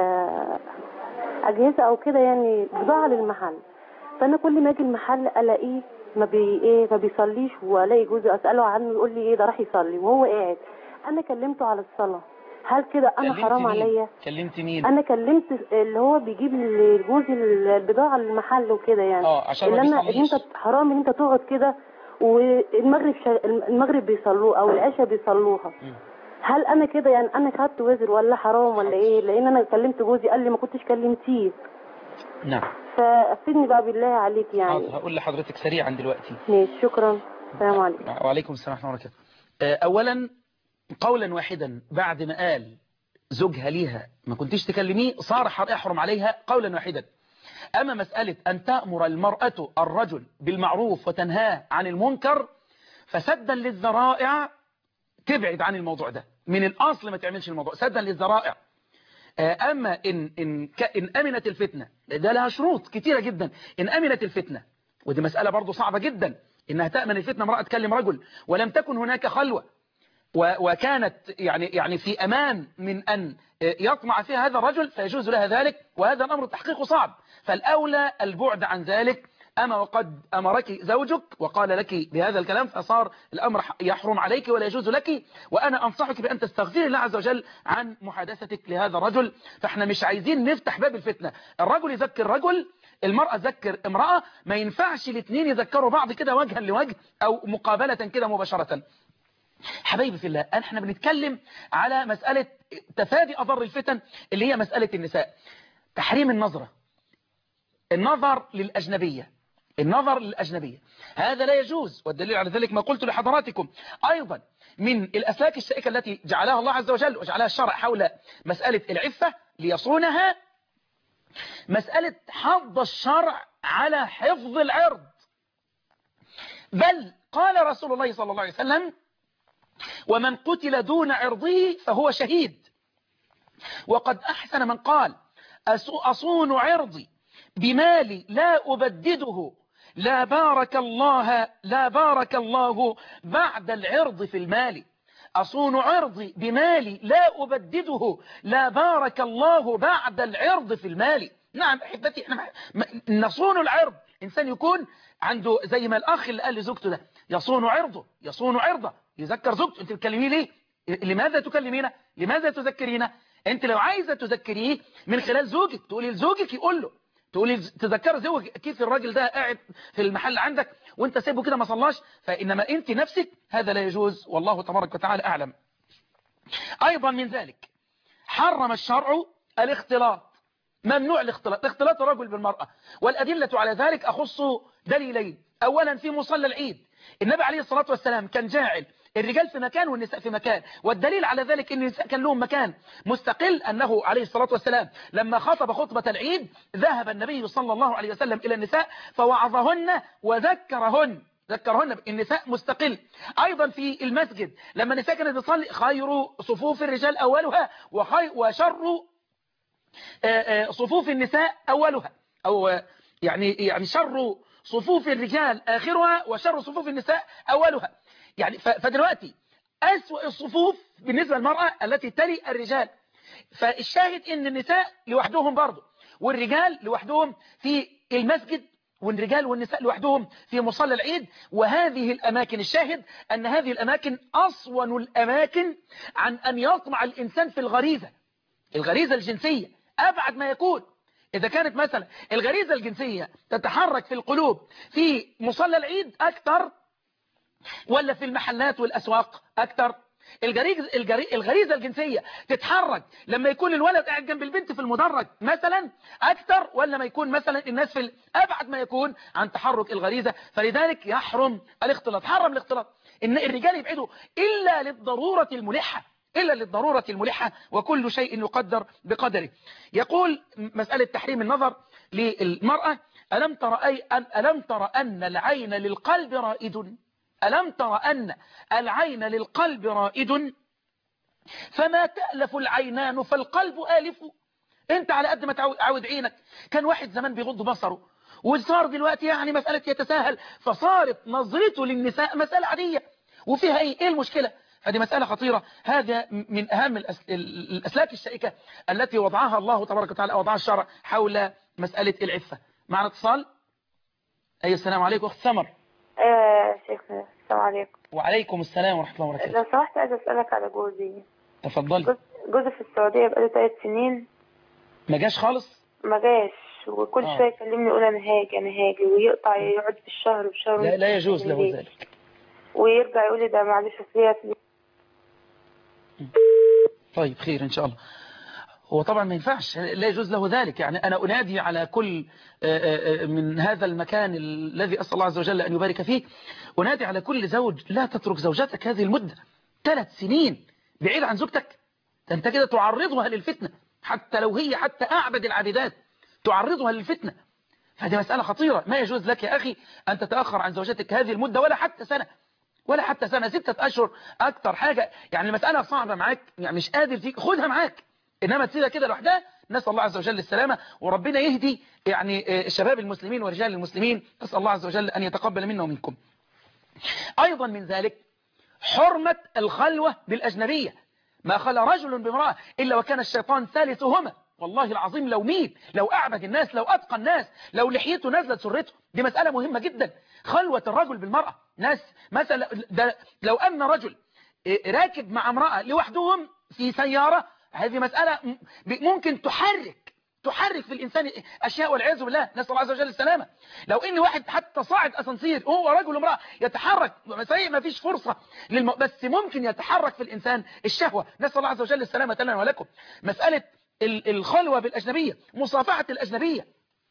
اجهزه او كده يعني بضاعه للمحل، فانا كل ما اجي المحل الاقيه ما بيصليش، والاقي جوزي اساله عنه يقول لي ايه ده راح يصلي وهو قاعد. انا كلمته على الصلاه، هل كده انا حرام عليا؟ كلمت مين؟ انا كلمت اللي هو بيجيب لجوزي البضاعه للمحل وكده يعني. عشان ما بيصليش. انت حرام ان انت تقعد كده والمغرب بيصلوه او العشاء بيصلوها. هل انا كده يعني انا خدت وزر ولا حرام ولا ايه؟ لان انا كلمت جوزي قال لي ما كنتش كلمتيه. نعم. فافيدني بقى بالله عليك يعني. هقول لحضرتك سريعا دلوقتي. ماشي شكرا. السلام عليكم. وعليكم السلام ورحمه الله وبركاته. اولا قولا واحدا بعد ما قال زوجها ليها ما كنتيش تكلميه صار يحرم عليها قولا واحدا. أما مسألة أن تأمر المرأة الرجل بالمعروف وتنهاه عن المنكر فسدا للذرائع تبعد عن الموضوع ده من الأصل، ما تعملش الموضوع سدا للذرائع. أما إن أمنت الفتنة، ده لها شروط كتيرة جدا. إن أمنت الفتنة، ودي مسألة برضو صعبة جدا، إنها تأمن الفتنة امرأة تكلم رجل ولم تكن هناك خلوة وكانت يعني في أمان من أن يطمع فيها هذا الرجل، فيجوز لها ذلك، وهذا الأمر تحقيقه صعب، فالأولى البعد عن ذلك. أما وقد أمرك زوجك وقال لك بهذا الكلام فصار الأمر يحرم عليك ولا يجوز لك، وأنا أنصحك بأن تستغفري الله عز وجل عن محادثتك لهذا الرجل. فاحنا مش عايزين نفتح باب الفتنة، الرجل يذكر رجل، المرأة تذكر امرأة، ما ينفعش الاثنين يذكروا بعض كده وجها لوجه أو مقابلة كده مباشرة. حبايبي في الله، احنا بنتكلم على مسألة تفادي أضر الفتن اللي هي مسألة النساء. تحريم النظر للأجنبية، هذا لا يجوز، والدليل على ذلك ما قلت لحضراتكم. أيضا من الأسلاك الشائكة التي جعلها الله عز وجل وجعلها الشرع حول مسألة العفة ليصونها، مسألة حض الشرع على حفظ العرض. بل قال رسول الله صلى الله عليه وسلم: ومن قتل دون عرضه فهو شهيد. وقد أحسن من قال: أصون عرضي بمالي لا أبدده، لا بارك الله بعد العرض في المال. أصون عرضي بمالي لا أبدده، لا بارك الله بعد العرض في المال. نعم أحبتي، احنا نصون العرض. إنسان يكون عنده زي ما الأخ اللي قال لزوجته ده يصون عرضه، يذكر زوجته. أنت بتكلميه ليه؟ لماذا تكلمينه؟ لماذا تذكرينه؟ أنت لو عايزة تذكريه من خلال زوجك، تقولي لزوجك يقول له، تذكر زوجك كيف الراجل ده قاعد في المحل عندك وانت سيبه كده ما صلاش، فإنما انت نفسك هذا لا يجوز، والله تبارك وتعالى أعلم. أيضا من ذلك حرم الشرع الاختلاط، ممنوع اختلاط الرجل بالمرأة، والأدلة على ذلك أخص دليلين. أولا في مصلى العيد، النبي عليه الصلاة والسلام كان جاعل الرجال في مكان والنساء في مكان، والدليل على ذلك ان النساء كان لهم مكان مستقل، أنه عليه الصلاة والسلام لما خطب خطبة العيد ذهب النبي صلى الله عليه وسلم إلى النساء فوعظهن وذكرهن، النساء مستقل. أيضا في المسجد لما النساء كانت تصلي خير صفوف الرجال أولها وشر صفوف النساء أولها، أو يعني شر صفوف الرجال آخرها وشر صفوف النساء أولها. يعني فدلوقتي أسوأ الصفوف بالنسبة للمرأة التي تلي الرجال. فالشاهد ان النساء لوحدهم برضه، والرجال لوحدهم في المسجد، والرجال والنساء لوحدهم في مصلى العيد. وهذه الأماكن، الشاهد أن هذه الأماكن أصون الأماكن عن أن يطمع الإنسان في الغريزة الجنسية أبعد ما يكون. إذا كانت مثلا الغريزة الجنسية تتحرك في القلوب في مصلى العيد أكثر ولا في المحلات والأسواق أكثر؟ الغريزة الجنسية تتحرك لما يكون الولد قاعد جنب البنت في المدرج مثلا أكثر، ولا ما يكون مثلا الناس في أبعد ما يكون عن تحرك الغريزة. فلذلك يحرم الاختلاط، حرم الاختلاط، إن الرجال يبعدوا إلا للضرورة الملحة، إلا للضرورة الملحة، وكل شيء يقدر بقدره. يقول مسألة تحريم النظر للمرأة: ألم تر أن العين للقلب رائد، ألم تر أن العين للقلب رائد، فما تألف العينان فالقلب آلف. انت على قد ما تعود عينك. كان واحد زمان بيغض بصره، وصار دلوقتي يعني مسألة يتساهل، فصارت نظرته للنساء مسألة عادية، وفيها ايه المشكلة؟ هذه مسألة خطيرة. هذا من أهم الأسلاك الشائكة التي وضعها الله تبارك وتعالى، وضعها الشرع حول مسألة العفة. معنا اتصال. أي السلام عليكم أخت سمر. شيخنا السلام عليكم. وعليكم السلام ورحمة الله وبركاته. لو سمحت عايز أسألك على جوزي. تفضلي. جوزي في السعودية بقاله 3 سنين. ما جاش خالص؟ ما جاش، وكل شوية يكلمني يقول أنا هاجي ويقطع، يقعد في الشهر وشهر. لا يجوز له ذلك. ويرجع يقول لي ده معلش أصلية. طيب خير إن شاء الله. هو طبعا ما ينفعش، لا يجوز له ذلك. يعني أنا أنادي على كل من هذا المكان الذي أسأل الله عز وجل أن يبارك فيه، أنادي على كل زوج: لا تترك زوجتك هذه المدة 3 سنين بعيد عن زوجتك. أنت كده تعرضها للفتنة، حتى لو هي حتى أعبد العابدات تعرضها للفتنة. فهذه مسألة خطيرة. ما يجوز لك يا أخي أن تتأخر عن زوجتك هذه المدة، ولا حتى سنة، ولا حتى سنة. 6 أشهر أكتر حاجة. يعني المسألة صعبة معاك، يعني مش قادر فيك، خدها معاك، إنما تسيبها كده لوحدها. نسأل الله عز وجل السلامة، وربنا يهدي يعني شباب المسلمين ورجال المسلمين. نسأل الله عز وجل أن يتقبل منا ومنكم. أيضا من ذلك حرمة الخلوة بالأجنبية. ما خلى رجل بامرأة إلا وكان الشيطان ثالثهما. والله العظيم لو مين، لو أعبد الناس، لو أتقى الناس، لو لحيته نزلت سرته. دي مسألة مهمة جدا، خلوة الرجل بالمرأة. ناس مثلا لو أن رجل راكب مع امرأة لوحدهم في سيارة، هذه مسألة ممكن تحرك في الإنسان أشياء والعياذ بالله. نسأل الله عز وجل السلامة. لو إن واحد حتى صاعد أسانسير وهو رجل وامرأة يتحرك، ما فيش فرصة بس ممكن يتحرك في الإنسان الشهوة. نسأل الله عز وجل السلامة لنا ولكم. مسألة الخلوة بالأجنبية، مصافحة الأجنبية،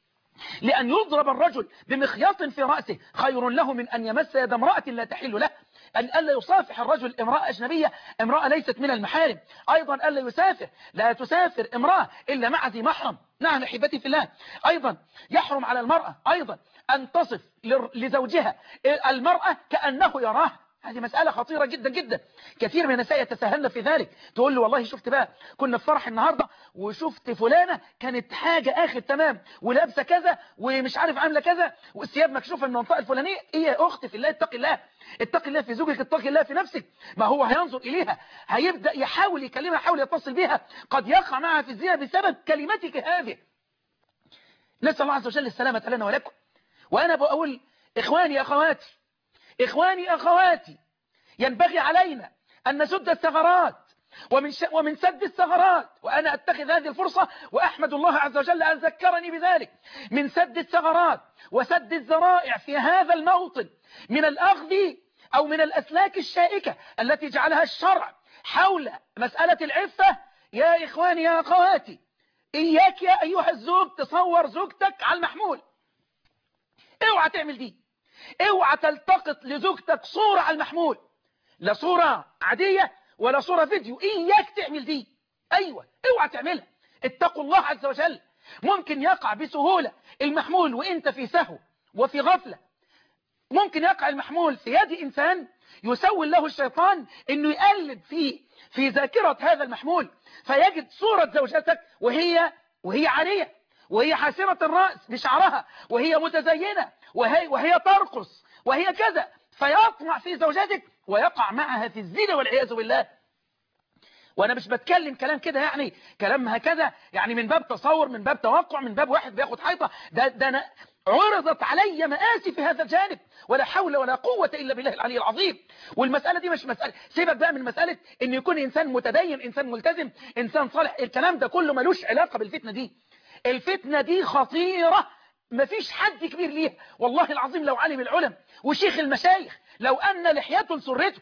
لأن يضرب الرجل بمخياط في رأسه خير له من أن يمس يد امرأة لا تحل له. أن ألا يصافح الرجل امرأة أجنبية، امرأة ليست من المحارم. أيضا ألا يسافر، لا تسافر امرأة إلا مع ذي محرم. نعم أحبتي في الله. أيضا يحرم على المرأة أيضا أن تصف لزوجها المرأة كأنه يراها. هذه مسألة خطيرة جدا جدا. كثير من النساء يتساهلن في ذلك. تقول له والله شفت بقى، كنا في فرح النهاردة وشفت فلانة كانت حاجة آخر تمام، ولابسة كذا ومش عارف عاملة كذا، والثياب مكشوفة من المنطقة الفلانية. إيه يا أختي في الله، اتقي الله، اتقي الله في زوجك، اتقي الله في نفسك. ما هو هينظر إليها، هيبدأ يحاول يكلمها، يحاول يتصل بها، قد يقع معها في الزنا بسبب كلمتك هذه. نسأل الله عز وجل السلامة لنا ولكم. وأنا بقول إخواني أخواتي، ينبغي علينا أن نسد الثغرات، ومن سد الثغرات، وأنا أتخذ هذه الفرصة وأحمد الله عز وجل أن ذكرني بذلك، من سد الثغرات وسد الذرائع في هذا الموطن من الأخذ أو من الأسلاك الشائكة التي جعلها الشرع حول مسألة العفة. يا إخواني يا أخواتي، إياك يا أيها الزوج تصور زوجتك على المحمول. اوعى تعمل دي، اوعى تلتقط لزوجتك صورة على المحمول، لا صورة عادية ولا صورة فيديو. إياك تعمل دي، أيوة اوعى تعملها. اتقوا الله عز وجل. ممكن يقع بسهولة المحمول وإنت في سهو وفي غفلة، ممكن يقع المحمول في يد إنسان يسول له الشيطان إنه يقلب في ذاكرة هذا المحمول، فيجد صورة زوجتك وهي عارية، وهي حاسرة الرأس بشعرها، وهي متزينة، وهي ترقص، وهي كذا، فيطمع في زوجتك ويقع معها في الزنا والعياذ بالله. وانا مش بتكلم كلام كده يعني كلام هكذا يعني من باب تصور، من باب توقع، من باب واحد بياخد حيطة. ده أنا عرضت علي مآسي في هذا الجانب، ولا حول ولا قوة إلا بالله العلي العظيم. والمسألة دي مش مسألة، سيبك بقى من مسألة إن يكون إنسان متدين، إنسان ملتزم، إنسان صالح. الكلام ده كله ملوش علاقة بالفتنة دي. الفتنة دي خطيرة، مفيش حد كبير ليها والله العظيم. لو علم العلم وشيخ المشايخ لو أن لحيته لسرته،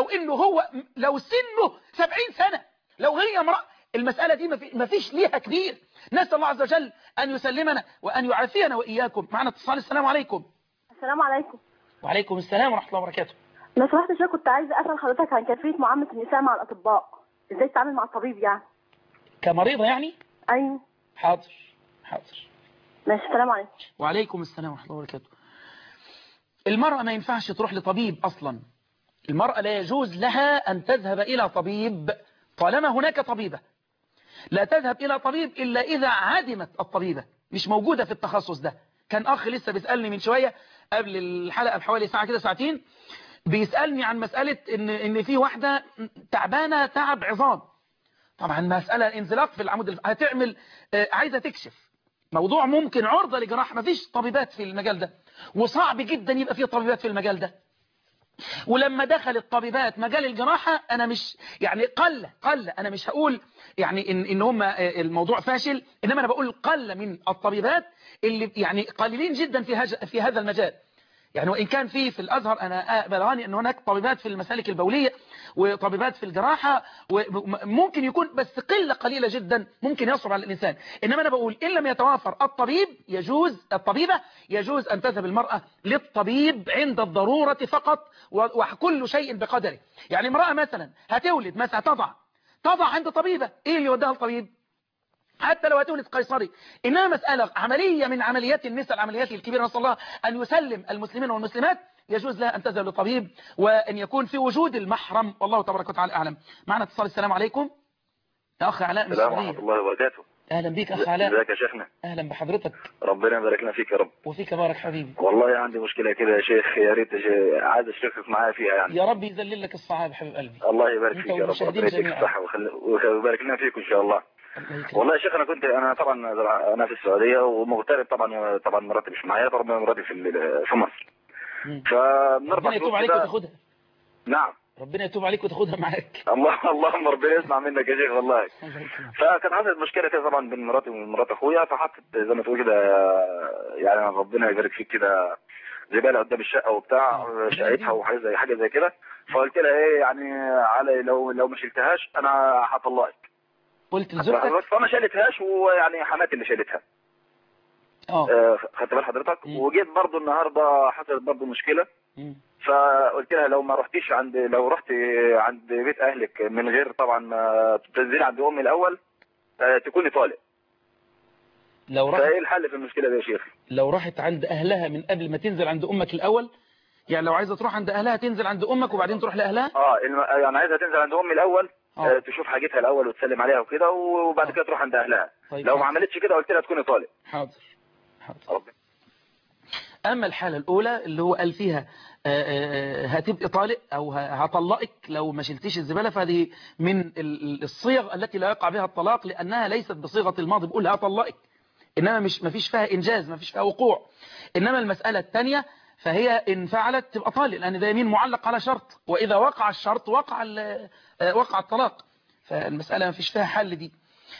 لو سنه 70 سنة، لو هي امرأة، المسألة دي ما فيش ليها كبير. نسأل الله عز وجل أن يسلمنا وأن يعافينا وإياكم. معنا اتصال. السلام عليكم. السلام عليكم. وعليكم السلام ورحمة الله وبركاته. لو سمحت يا شيخ، كنت عايزة أسأل حضرتك عن كيفية معاملة النساء مع الأطباء، إزاي تتعامل مع الطبيب يعني؟ كمريضة يعني؟ أيوه. حاضر. ماشي. السلام عليكم. وعليكم السلام ورحمة الله وبركاته. المرأة ما ينفعش تروح لطبيب أصلا. المرأة لا يجوز لها أن تذهب إلى طبيب طالما هناك طبيبة. لا تذهب إلى طبيب إلا إذا عدمت الطبيبة، مش موجودة في التخصص ده. كان أخ لسه بيسألني من شوية قبل الحلقة بحوالي ساعة كده ساعتين، بيسألني عن مسألة إن في واحدة تعبانة تعب عظام. طبعا مسألة انزلاق في العمود هتعمل عايزة تكشف موضوع ممكن عرضة لجراحة، مفيش طبيبات في المجال ده، وصعب جدا يبقى فيه طبيبات في المجال ده. ولما دخل الطبيبات مجال الجراحة أنا مش يعني قل أنا مش هقول يعني إن هم الموضوع فاشل، إنما أنا بقول قل من الطبيبات اللي يعني قليلين جدا في هذا المجال. يعني وإن كان في الأزهر أنا بلغني أن هناك طبيبات في المسالك البولية وطبيبات في الجراحة، وممكن يكون بس قلة قليلة جدا ممكن يصعب على الإنسان. إنما أنا بقول إن لم يتوافر الطبيبة يجوز أن تذهب المرأة للطبيب عند الضرورة فقط، وكل شيء بقدره. يعني امرأة مثلا هتولد مثلا تضع عند طبيبة، إيه اللي وداها الطبيب؟ حتى لو هتولد قيصري. إنها مسألة عملية من عمليات النساء، العمليات الكبيرة، نسأل الله أن يسلم المسلمين والمسلمات، يجوز لها أن تذهب لطبيب وأن يكون في وجود المحرم، والله تبارك وتعالى أعلم. معنا اتصال. السلام عليكم. يا أخ علاء من السعودية. السلام ورحمة الله وبركاته. أهلا بيك أخ علاء. ازيك يا شيخنا؟ أهلا بحضرتك. ربنا يبارك لنا فيك يا رب. وفيك بارك حبيبي. والله عندي مشكلة كده يا شيخ، يا ريت عايز اشتركك معايا فيها يعني. يا رب يذلل لك الصعاب حبيب قلبي. الله يبارك فيك يا رب، ربنا يديك الصحة ويبارك لنا فيكم إن شاء الله. والله يا شيخ أنا طبعا أنا في السعودية ومغترب طبعا مراتي مش معايا، طبعا مراتي في مصر. ربنا يتوب عليك وتاخدها. نعم. ربنا يتوب عليك وتاخدها معاك. اللهم ربنا يسمع منك يا شيخ والله. فكان حصلت مشكلة كده طبعا بين مراتي ومرات أخويا، فحطت زي ما تقول كده يعني ربنا يبارك فيك كده زبالة قدام الشقة وبتاع شقتها وحاجة زي كده. فقلت لها ايه يعني علي لو ما شلتهاش انا هطلقك. قلت لزوجتك؟ فما شالتهاش، ويعني حماتي اللي شالتها. خدت بال حضرتك. وجيت برضو النهارده حصلت برضو مشكلة. فقلت لها لو رحت عند بيت اهلك من غير طبعا ما تنزلي عند امي الاول تكوني طالق. فايه الحل في المشكلة دي يا شيخ؟ لو راحت عند اهلها من قبل ما تنزل عند امك الاول، يعني لو عايزة تروح عند أهلها تنزل عند أمك وبعدين تروح لأهلها؟ يعني عايزة تنزل عند أمي الأول، تشوف حاجتها الأول وتسلم عليها وكده، وبعد كده تروح عند أهلها. طيب لو ما عملتش كده قلت لها تكوني طالق. حاضر. أما الحالة الأولى اللي هو قال فيها هتبقى طالق أو هطلقك لو ما شلتيش الزبالة، فهذه من الصيغ التي لا يقع بها الطلاق، لأنها ليست بصيغة الماضي بقول هطلقك، إنما ما فيش فيها إنجاز، ما فيش فيها وقوع. إنما المسألة الثانية فهي إن فعلت تبقى طالق، لأن ده يمين معلق على شرط، وإذا وقع الشرط وقع الطلاق. فالمسألة ما فيش فيها حل دي.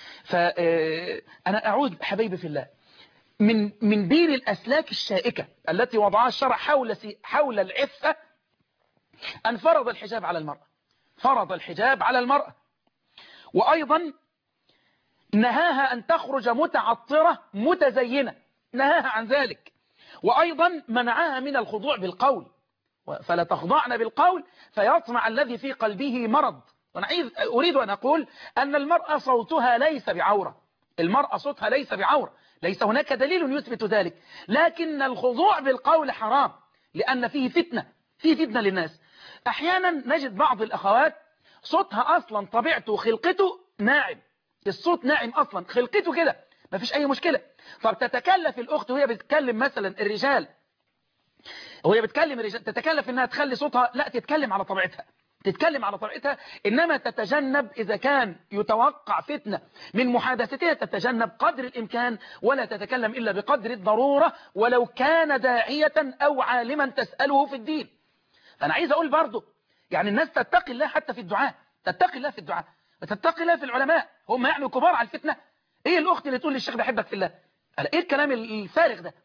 فأنا أعود حبيبي في الله، من بين الأسلاك الشائكة التي وضعها الشرع حول العفة أن فرض الحجاب على المرأة. فرض الحجاب على المرأة، وأيضا نهاها أن تخرج متعطرة متزينة، نهاها عن ذلك. وأيضا منعها من الخضوع بالقول، فلا تخضعن بالقول فيطمع الذي في قلبه مرض. وأنا أريد أن أقول أن المرأة صوتها ليس بعورة، المرأة صوتها ليس بعورة، ليس هناك دليل يثبت ذلك، لكن الخضوع بالقول حرام، لأن فيه فتنة للناس. أحيانا نجد بعض الأخوات صوتها أصلا طبيعته وخلقته ناعم، الصوت ناعم أصلا خلقته كده ما فيش أي مشكلة. طب تتكلف الأخت وهي بتتكلم مثلا الرجال، وهي بتكلم الرجال تتكلف إنها تخلي صوتها، لا تتكلم على طبيعتها، تتكلم على طبيعتها، إنما تتجنب إذا كان يتوقع فتنة من محادثتها، تتجنب قدر الإمكان، ولا تتكلم إلا بقدر الضرورة ولو كان داعية أو عالما تسأله في الدين. أنا عايز أقول برضو يعني الناس تتقي الله حتى في الدعاء، تتقي الله في الدعاء وتتقي الله في العلماء، هم يعني كبار على الفتنة. إيه الأخت اللي تقول للشيخ بحبك في الله؟ إيه الكلام الفارغ ده؟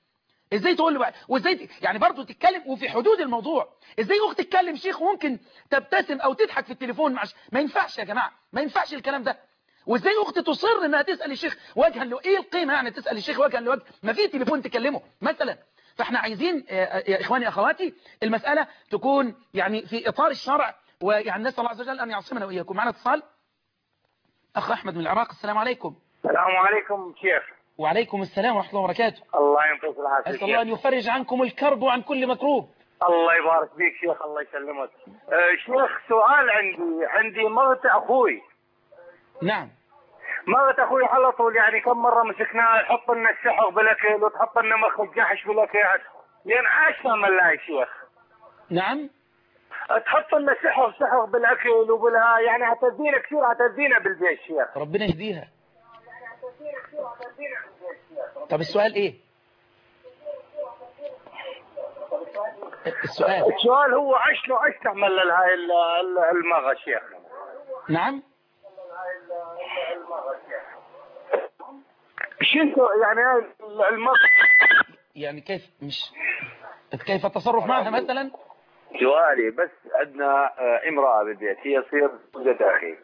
ازاي تقول له وازاي يعني برضه تتكلم وفي حدود الموضوع. ازاي اخت تتكلم شيخ وممكن تبتسم او تضحك في التليفون ما ينفعش يا جماعه، ما ينفعش الكلام ده. وازاي اخت تصر انها تسال الشيخ وجها له، ايه القيمه يعني تسال الشيخ وجها لوجه ما في تليفون تكلمه مثلا. فاحنا عايزين يا اخواني اخواتي المساله تكون يعني في اطار الشرع، ويعني نسال الله عز وجل ان يعصمنا واياكم. معنا اتصال اخ احمد من العراق. السلام عليكم. السلام عليكم شيخ. وعليكم السلام ورحمه الله وبركاته. الله يعطيك العافيه. اسال الله ان يفرج عنكم الكرب وعن كل مكروب. الله يبارك فيك شيخ، الله يسلمك. شيخ سؤال عندي مرت اخوي. نعم. مرت اخوي على طول، يعني كم مره مسكناه يحط لنا السحر بالاكل وتحط لنا مخ الجحش بالاكل، لين عاشنا من الله يا شيخ. نعم. تحط لنا سحر بالاكل وبالها، يعني هتأذينا كثير، هتأذينا بالبيت شيخ. ربنا يهديها. طب السؤال ايه؟ السؤال هو عشنا تعمل هاي المرة شيخ. نعم. شنو يعني هاي المرة يعني كيف التصرف معها مثلا؟ سؤالي بس عندنا امرأة بالبيت هي تصير زوجة أخي.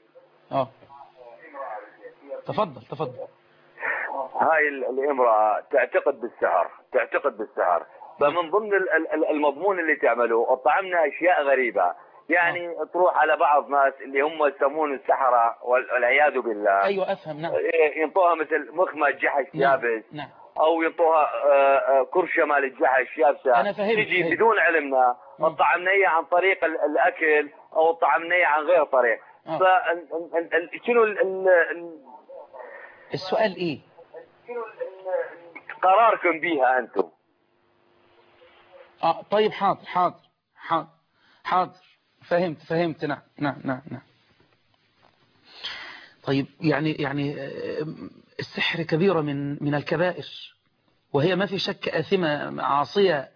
تفضل. هاي الامرأة تعتقد بالسحر، فمن ضمن المضمون اللي تعمله طعمنا اشياء غريبة، يعني تروح على بعض ناس اللي هم يسمون السحرة والعياذ بالله. ايوه افهم. نعم. ينطوها مثل مخمة الجحش يابس. نعم. او ينطوها كرشة مال الجحش يابسة. انا فهمت. تجي بدون علمنا الطعمنية عن طريق الاكل او الطعمنية عن غير طريق. شنو السؤال ايه؟ قراركم بيها انتم؟ طيب حاضر فهمت. نعم. طيب يعني السحر كبيرة من الكبائر، وهي ما في شك آثمة عاصية،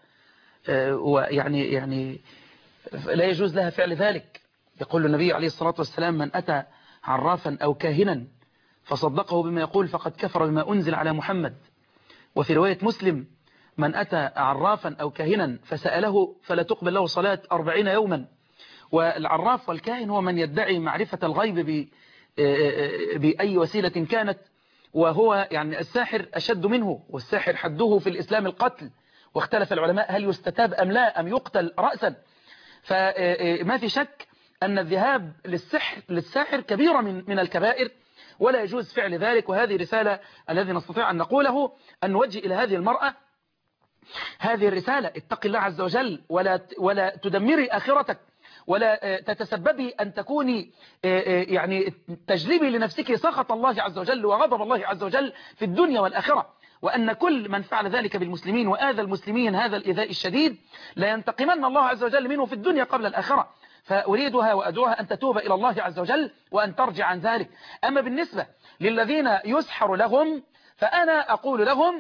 ويعني لا يجوز لها فعل ذلك. يقول النبي عليه الصلاة والسلام: من أتى عرافا أو كاهنا فصدقه بما يقول فقد كفر بما أنزل على محمد. وفي رواية مسلم: من أتى عرافا أو كاهنا فسأله فلا تقبل له صلاة 40 يوما. والعراف والكاهن هو من يدعي معرفة الغيب بأي وسيلة كانت، وهو يعني الساحر أشد منه، والساحر حده في الإسلام القتل، واختلف العلماء هل يستتاب أم لا أم يقتل رأسا. فما في شك أن الذهاب للساحر كبيرة من الكبائر، ولا يجوز فعل ذلك. وهذه رسالة الذي نستطيع أن نقوله أن نوجه إلى هذه المرأة هذه الرسالة: اتق الله عز وجل، ولا تدمري آخرتك، ولا تتسببي أن تكوني يعني تجلبي لنفسك سخط الله عز وجل وغضب الله عز وجل في الدنيا والآخرة. وأن كل من فعل ذلك بالمسلمين وآذى المسلمين هذا الإيذاء الشديد لا ينتقمن الله عز وجل منه في الدنيا قبل الآخرة. فأريدها وأدعوها أن تتوب إلى الله عز وجل وأن ترجع عن ذلك. أما بالنسبة للذين يسحر لهم، فأنا أقول لهم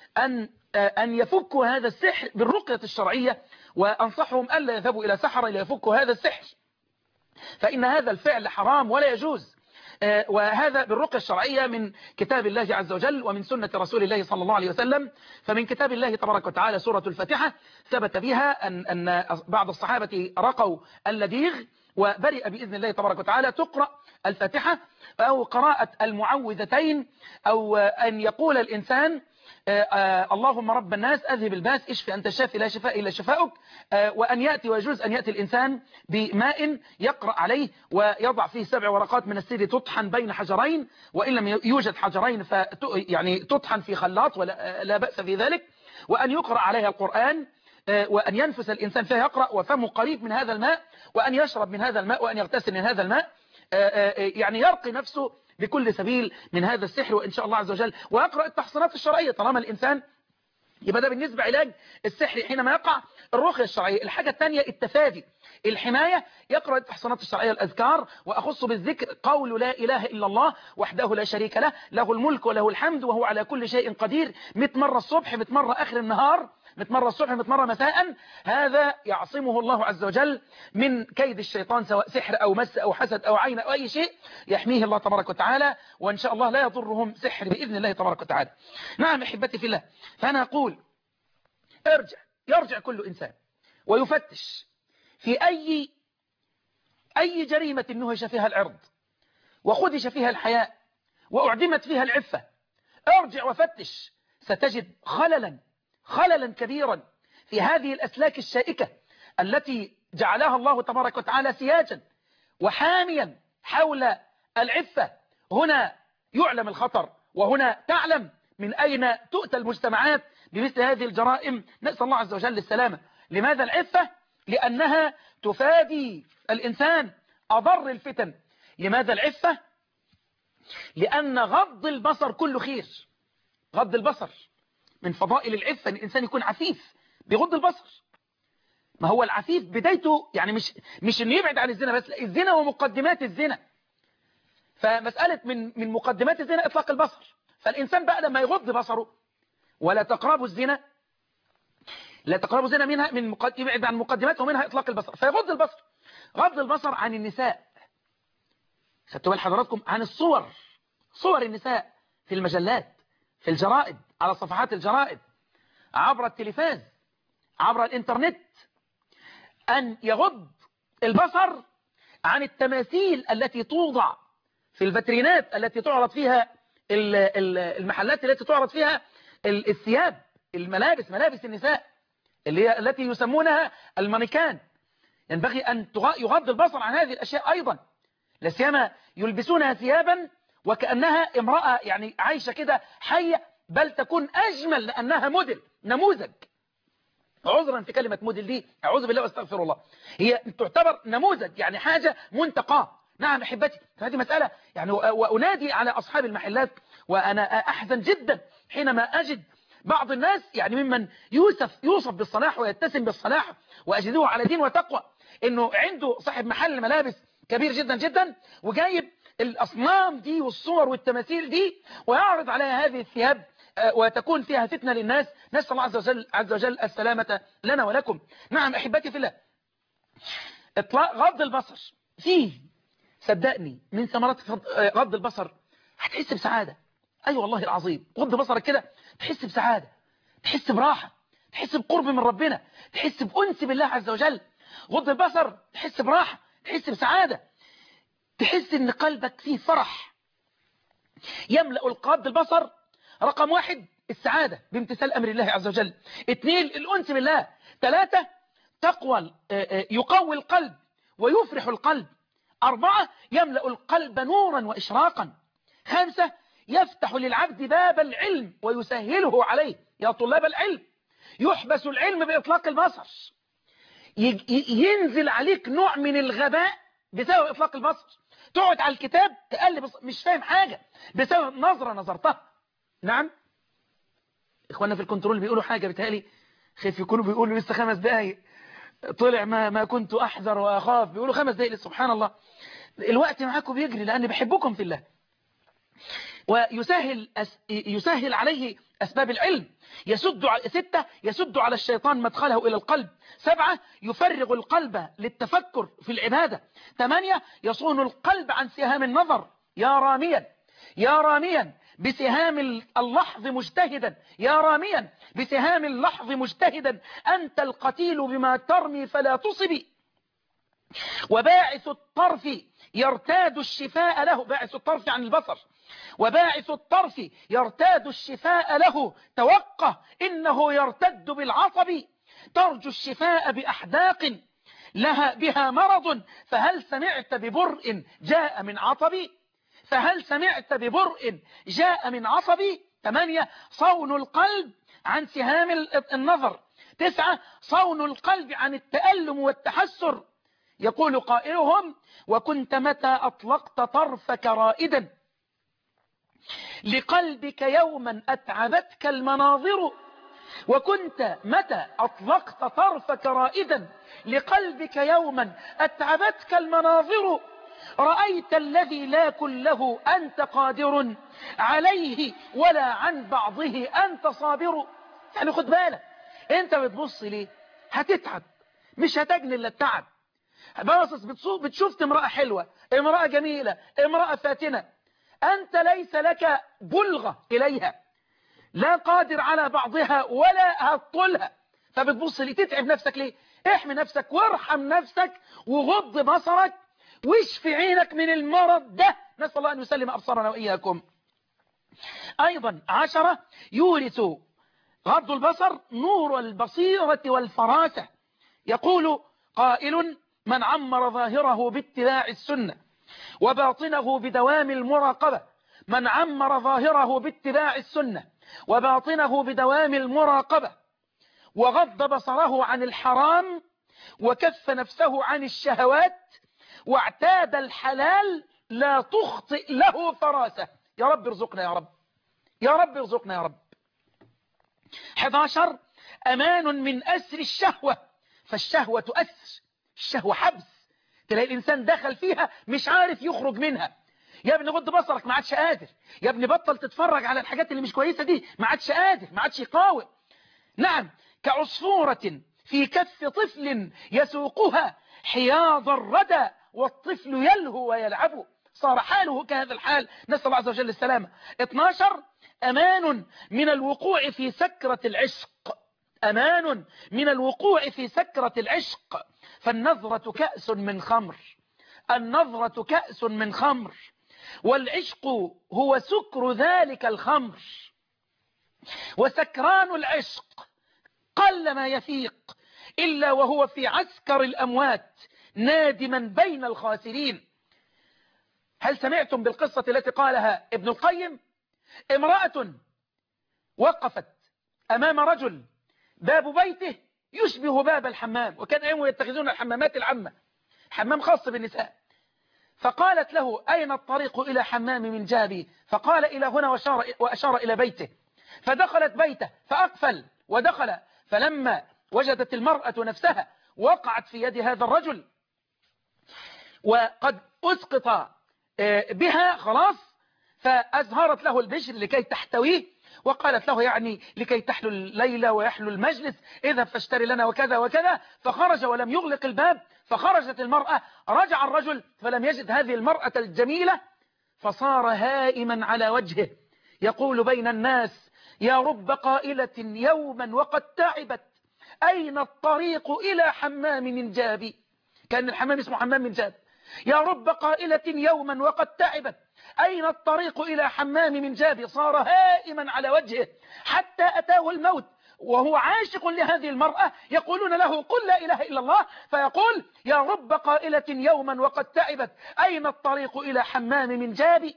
أن يفكوا هذا السحر بالرقية الشرعية، وأنصحهم ألا يذهبوا إلى سحرة ليفكوا هذا السحر، فإن هذا الفعل حرام ولا يجوز. وهذا بالرقية الشرعية من كتاب الله عز وجل ومن سنة رسول الله صلى الله عليه وسلم. فمن كتاب الله تبارك وتعالى سورة الفاتحة ثبت بها أن بعض الصحابة رقوا اللديغ، وبرئ بإذن الله تبارك وتعالى تقرأ الفاتحة أو قراءة المعوذتين، أو أن يقول الإنسان: اللهم رب الناس أذهب الباس اشفي أنت الشافي لا شفاء إلا شفاؤك. وأن يأتي، ويجوز أن يأتي الإنسان بماء يقرأ عليه ويضع فيه 7 ورقات من السدر تطحن بين حجرين، وإن لم يوجد حجرين يعني تطحن في خلاط ولا بأس في ذلك. وأن يقرأ عليها القرآن، وأن ينفس الإنسان فيها يقرأ وفمه قريب من هذا الماء، وأن يشرب من هذا الماء، وأن يغتسل من هذا الماء، يعني يرقي نفسه بكل سبيل من هذا السحر، وإن شاء الله عز وجل. ويقرأ التحصينات الشرعية طالما الإنسان، يبقى ده بالنسبة علاج السحر حينما يقع. الرقية الشرعية. الحاجة الثانية التفادي، الحماية. يقرأ التحصينات الشرعية، الأذكار، وأخص بالذكر قول لا إله إلا الله وحده لا شريك له، له الملك وله الحمد وهو على كل شيء قدير، 100 مرة الصبح، 100 مرة آخر النهار، 100 مرة الصبح، 100 مرة مساء. هذا يعصمه الله عز وجل من كيد الشيطان، سواء سحر أو مس أو حسد أو عين أو أي شيء، يحميه الله تبارك وتعالى، وإن شاء الله لا يضرهم سحر بإذن الله تبارك وتعالى. نعم أحبتي في الله، فأنا أقول يرجع كل إنسان ويفتش في أي جريمة نهش فيها العرض وخدش فيها الحياء وأعدمت فيها العفة. ارجع وفتش، ستجد خللا كبيرا في هذه الأسلاك الشائكة التي جعلها الله تبارك وتعالى سياجا وحاميا حول العفة. هنا يعلم الخطر، وهنا تعلم من أين تؤتى المجتمعات بمثل هذه الجرائم. نسأل الله عز وجل السلامة. لماذا العفة؟ لأنها تفادي الإنسان أضر الفتن. لماذا العفة؟ لأن غض البصر كله خير. غض البصر من فضائل العفة، أن الإنسان يكون عفيف بغض البصر. ما هو العفيف بدايته يعني مش أنه يبعد عن الزنا بس، لا، الزنا ومقدمات الزنا. فمسألة من مقدمات الزنا إطلاق البصر. فالإنسان بقى لما يغض بصره ولا تقربوا الزنا، لا تقربوا الزنا منها يبعد عن مقدماته ومنها إطلاق البصر، فيغض البصر. غض البصر عن النساء، خدتوا بال حضراتكم؟ عن صور النساء في المجلات، في الجرائد، على صفحات الجرائد، عبر التلفاز، عبر الإنترنت. أن يغض البصر عن التماثيل التي توضع في الفاترينات التي تعرض فيها المحلات التي تعرض فيها الثياب، ملابس النساء التي يسمونها المانيكان. ينبغي أن يغض البصر عن هذه الأشياء أيضا، لا سيما يلبسونها ثيابا وكأنها امرأة يعني عايشة كده حية، بل تكون أجمل لأنها موديل، نموذج. عذرا في كلمة موديل دي، أعوذ بالله واستغفر الله، هي تعتبر نموذج، يعني حاجة منتقاه. نعم أحبتي، فهذه مسألة يعني. وأنادي على أصحاب المحلات، وأنا أحزن جدا حينما أجد بعض الناس يعني ممن يوصف بالصلاح ويتسم بالصلاح وأجده على دين وتقوى، إنه عنده صاحب محل ملابس كبير جدا جدا، وجايب الأصنام دي والصور والتماثيل دي ويعرض عليها هذه الثياب، وتكون فيها فتنة للناس. نسأل الله عز وجل السلامة لنا ولكم. نعم أحبتي في الله، إطلاق غض البصر فيه، صدقني، من ثمرات غض البصر هتحس بسعادة. أي والله العظيم، غض بصرك كده تحس بسعادة، تحس براحة، تحس بقرب من ربنا، تحس بأنس بالله عز وجل. غض البصر تحس براحة، تحس بسعادة، تحس ان قلبك فيه فرح يملأ غض البصر. رقم 1 السعادة بامتثال أمر الله عز وجل. 2 الأنس بالله. 3 يقوي القلب ويفرح القلب. 4 يملأ القلب نورا وإشراقا. 5 يفتح للعبد باب العلم ويسهله عليه. يا طلاب العلم، يحبس العلم بإطلاق البصر. ينزل عليك نوع من الغباء بسبب إطلاق البصر. تقعد على الكتاب تقلب مش فاهم حاجة بسبب نظرة نظرتها. نعم إخواننا في الكنترول بيقولوا حاجة بتهالي خايف يكونوا بيقولوا لسه 5 دقايق، طلع ما كنت أحذر وأخاف، بيقولوا 5 دقايق. سبحان الله، الوقت معاكم بيجري لأني بحبكم في الله. ويسهل عليه أسباب العلم. 6 يسد على الشيطان مدخله إلى القلب. 7 يفرغ القلب للتفكر في العبادة. 8 يصون القلب عن سهام النظر. يا راميا بسهام اللحظ مجتهدا، يا راميا بسهام اللحظ مجتهدا، أنت القتيل بما ترمي فلا تصبي. وباعث الطرف يرتاد الشفاء له، باعث الطرف عن البصر، وباعث الطرف يرتاد الشفاء له، توقه إنه يرتد بالعصب. ترجو الشفاء بأحداق لها بها مرض، فهل سمعت ببرء جاء من عصب؟ فهل سمعت ببرء جاء من عصب؟ 8 صون القلب عن سهام النظر. 9 صون القلب عن التألم والتحسر. يقول قائلهم: وكنت متى أطلقت طرفك رائدا لقلبك يوما أتعبتك المناظر. وكنت متى أطلقت طرفك رائدا لقلبك يوما أتعبتك المناظر. رأيت الذي لا كله أنت قادر عليه ولا عن بعضه أنت صابر. يعني خد بالك، أنت بتبص ليه؟ هتتعب، مش هتجني إلا التعب. باصص بتشوف امرأة حلوة، امرأة جميلة، امرأة فاتنة، أنت ليس لك بلغة إليها، لا قادر على بعضها ولا هتطلها، فبتبص ليه؟ تتعب نفسك ليه؟ احمي نفسك وارحم نفسك وغض بصرك واشفي عينك من المرض ده. نسأل الله أن يسلم أبصارنا وإياكم. أيضا 10 يورث غض البصر نور البصيرة والفراسة. يقول قائل: من عمر ظاهره باتباع السنة وباطنه بدوام المراقبة، من عمر ظاهره باتباع السنة وباطنه بدوام المراقبة، وغض بصره عن الحرام، وكف نفسه عن الشهوات، واعتاد الحلال، لا تخطئ له فراسة. يا رب ارزقنا يا رب، يا رب ارزقنا يا رب. 11 أمان من أسر الشهوة. فالشهوة أسر، الشهوة حبس، تلاقي الإنسان دخل فيها مش عارف يخرج منها. يا ابني غض بصرك، ما عادش قادر. يا ابني بطل تتفرج على الحاجات اللي مش كويسة دي، ما عادش قادر، ما عادش يقاوم. نعم، كعصفورة في كف طفل يسوقها حياض الردى والطفل يلهو ويلعب. صار حاله كهذا الحال، نسأل الله عز وجل السلامة. 12 أمان من الوقوع في سكرة العشق. أمان من الوقوع في سكرة العشق. فالنظرة كأس من خمر، النظرة كأس من خمر، والعشق هو سكر ذلك الخمر. وسكران العشق قل ما يفيق إلا وهو في عسكر الأموات نادما بين الخاسرين. هل سمعتم بالقصة التي قالها ابن القيم؟ امرأة وقفت أمام رجل باب بيته يشبه باب الحمام، وكان أيام يتخذون الحمامات العامة، حمام خاص بالنساء. فقالت له: أين الطريق إلى حمام من جابي؟ فقال: إلى هنا، وأشار إلى بيته. فدخلت بيته فأقفل ودخل، فلما وجدت المرأة نفسها وقعت في يد هذا الرجل وقد أسقط بها خلاص، فأزهرت له البشر لكي تحتويه، وقالت له يعني لكي تحلو الليلة ويحلو المجلس، اذهب فاشتري لنا وكذا وكذا. فخرج ولم يغلق الباب، فخرجت المرأة، رجع الرجل فلم يجد هذه المرأة الجميلة، فصار هائما على وجهه يقول بين الناس: يا رب قائلة يوما وقد تعبت، أين الطريق إلى حمام من جابي؟ كان الحمام اسمه حمام من جاب. يا رب قائلة يوما وقد تعبت، أين الطريق إلى حمام من جابي؟ صار هائما على وجهه حتى أتاه الموت وهو عاشق لهذه المرأة. يقولون له: قل لا إله إلا الله، فيقول: يا رب قائلة يوما وقد تعبت، أين الطريق إلى حمام من جابي؟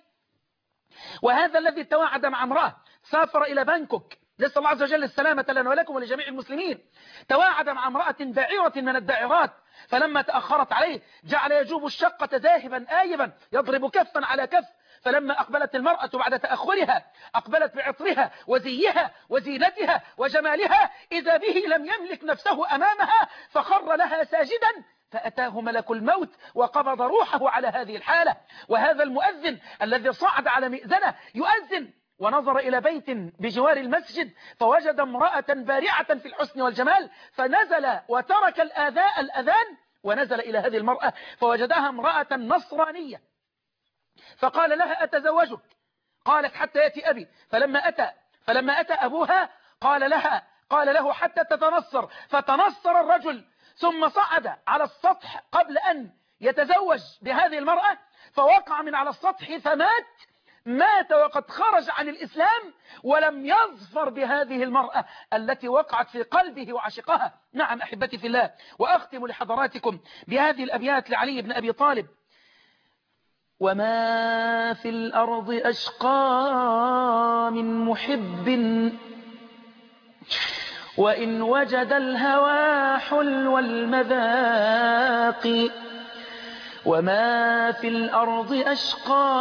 وهذا الذي توعد مع امرأة سافر إلى بانكوك، نسأل الله عز وجل السلامة لنا ولكم ولجميع المسلمين، توعد مع امرأة داعرة من الداعرات، فلما تأخرت عليه جعل يجوب الشقة ذاهبا آيبا يضرب كفا على كف. فلما أقبلت المرأة بعد تأخرها أقبلت بعطرها وزيها وزينتها وجمالها، إذا به لم يملك نفسه أمامها فخر لها ساجدا، فأتاه ملك الموت وقبض روحه على هذه الحالة. وهذا المؤذن الذي صعد على مئذنة يؤذن ونظر إلى بيت بجوار المسجد فوجد امرأة بارعة في الحسن والجمال، فنزل وترك الأذان ونزل إلى هذه المرأة فوجدها امرأة نصرانية، فقال لها: أتزوجك؟ قالت: حتى يأتي أبي. فلما أتى أبوها قال له: حتى تتنصر. فتنصر الرجل ثم صعد على السطح قبل أن يتزوج بهذه المرأة، فوقع من على السطح مات وقد خرج عن الإسلام ولم يظفر بهذه المرأة التي وقعت في قلبه وعشقها. نعم أحبتي في الله، وأختم لحضراتكم بهذه الأبيات لعلي بن أبي طالب: وما في الأرض أشقى من محب، وإن وجد الهوى حلو المذاق. وما في الأرض أشقى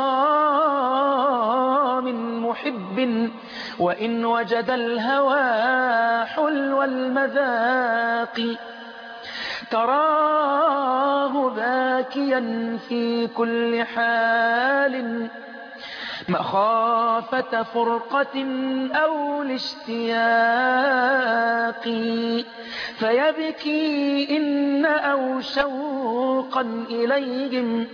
من محب، وإن وجد الهوى حلو المذاق. تراه باكيا في كل حال مخافة فرقة أو الاشتياق، فيبكي إن أو شوقا إليهم،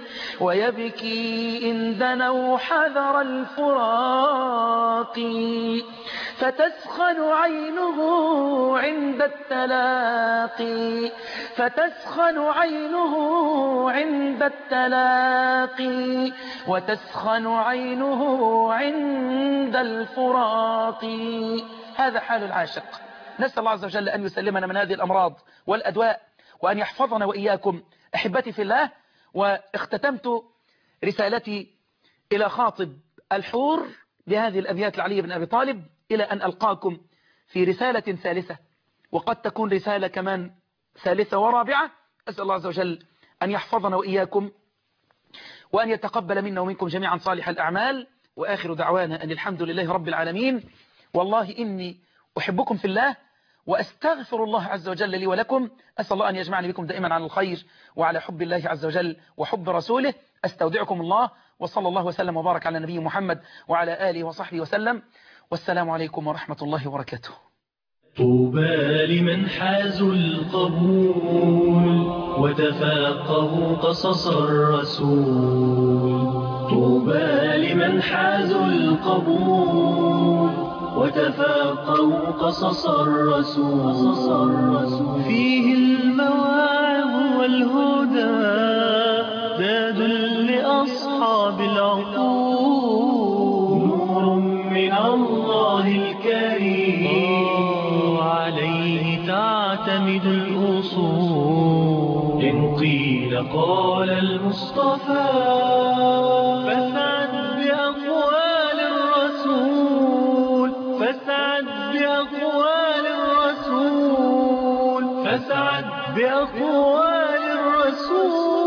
ويبكي إن دنوا حذر الفراق. فتسخن عينه عند التلاقي فتسخن عينه عند التلاقي وتسخن عينه عند الفراق. هذا حال العاشق. نسأل الله عز وجل أن يسلمنا من هذه الأمراض والأدواء وأن يحفظنا وإياكم. أحبتي في الله، واختتمت رسالتي إلى خاطب الحور بهذه الأبيات لعلي بن أبي طالب، إلى أن ألقاكم في رسالة ثالثة، وقد تكون رسالة كمان ثالثة ورابعة. أسأل الله عز وجل أن يحفظنا وإياكم وأن يتقبل منا ومنكم جميعا صالح الأعمال. وآخر دعوانا أن الحمد لله رب العالمين. والله إني أحبكم في الله وأستغفر الله عز وجل لي ولكم. أسأل الله أن يجمعني بكم دائما على الخير وعلى حب الله عز وجل وحب رسوله. أستودعكم الله، وصلى الله وسلم وبارك على نبي محمد وعلى آله وصحبه وسلم، والسلام عليكم ورحمة الله وبركاته. طوبى لمن حازوا القبول وتفاقهوا قصص الرسول. طوبى لمن حازوا القبول وتفاقهوا قصص الرسول. فيه المواعظ والهدى زاد لأصحاب العقول. نور من الله الكريم عليه تعتمد الأصول. إن قيل قال المصطفى فاسعد بأقوال الرسول. فاسعد بأقوال الرسول. فاسعد بأقوال الرسول.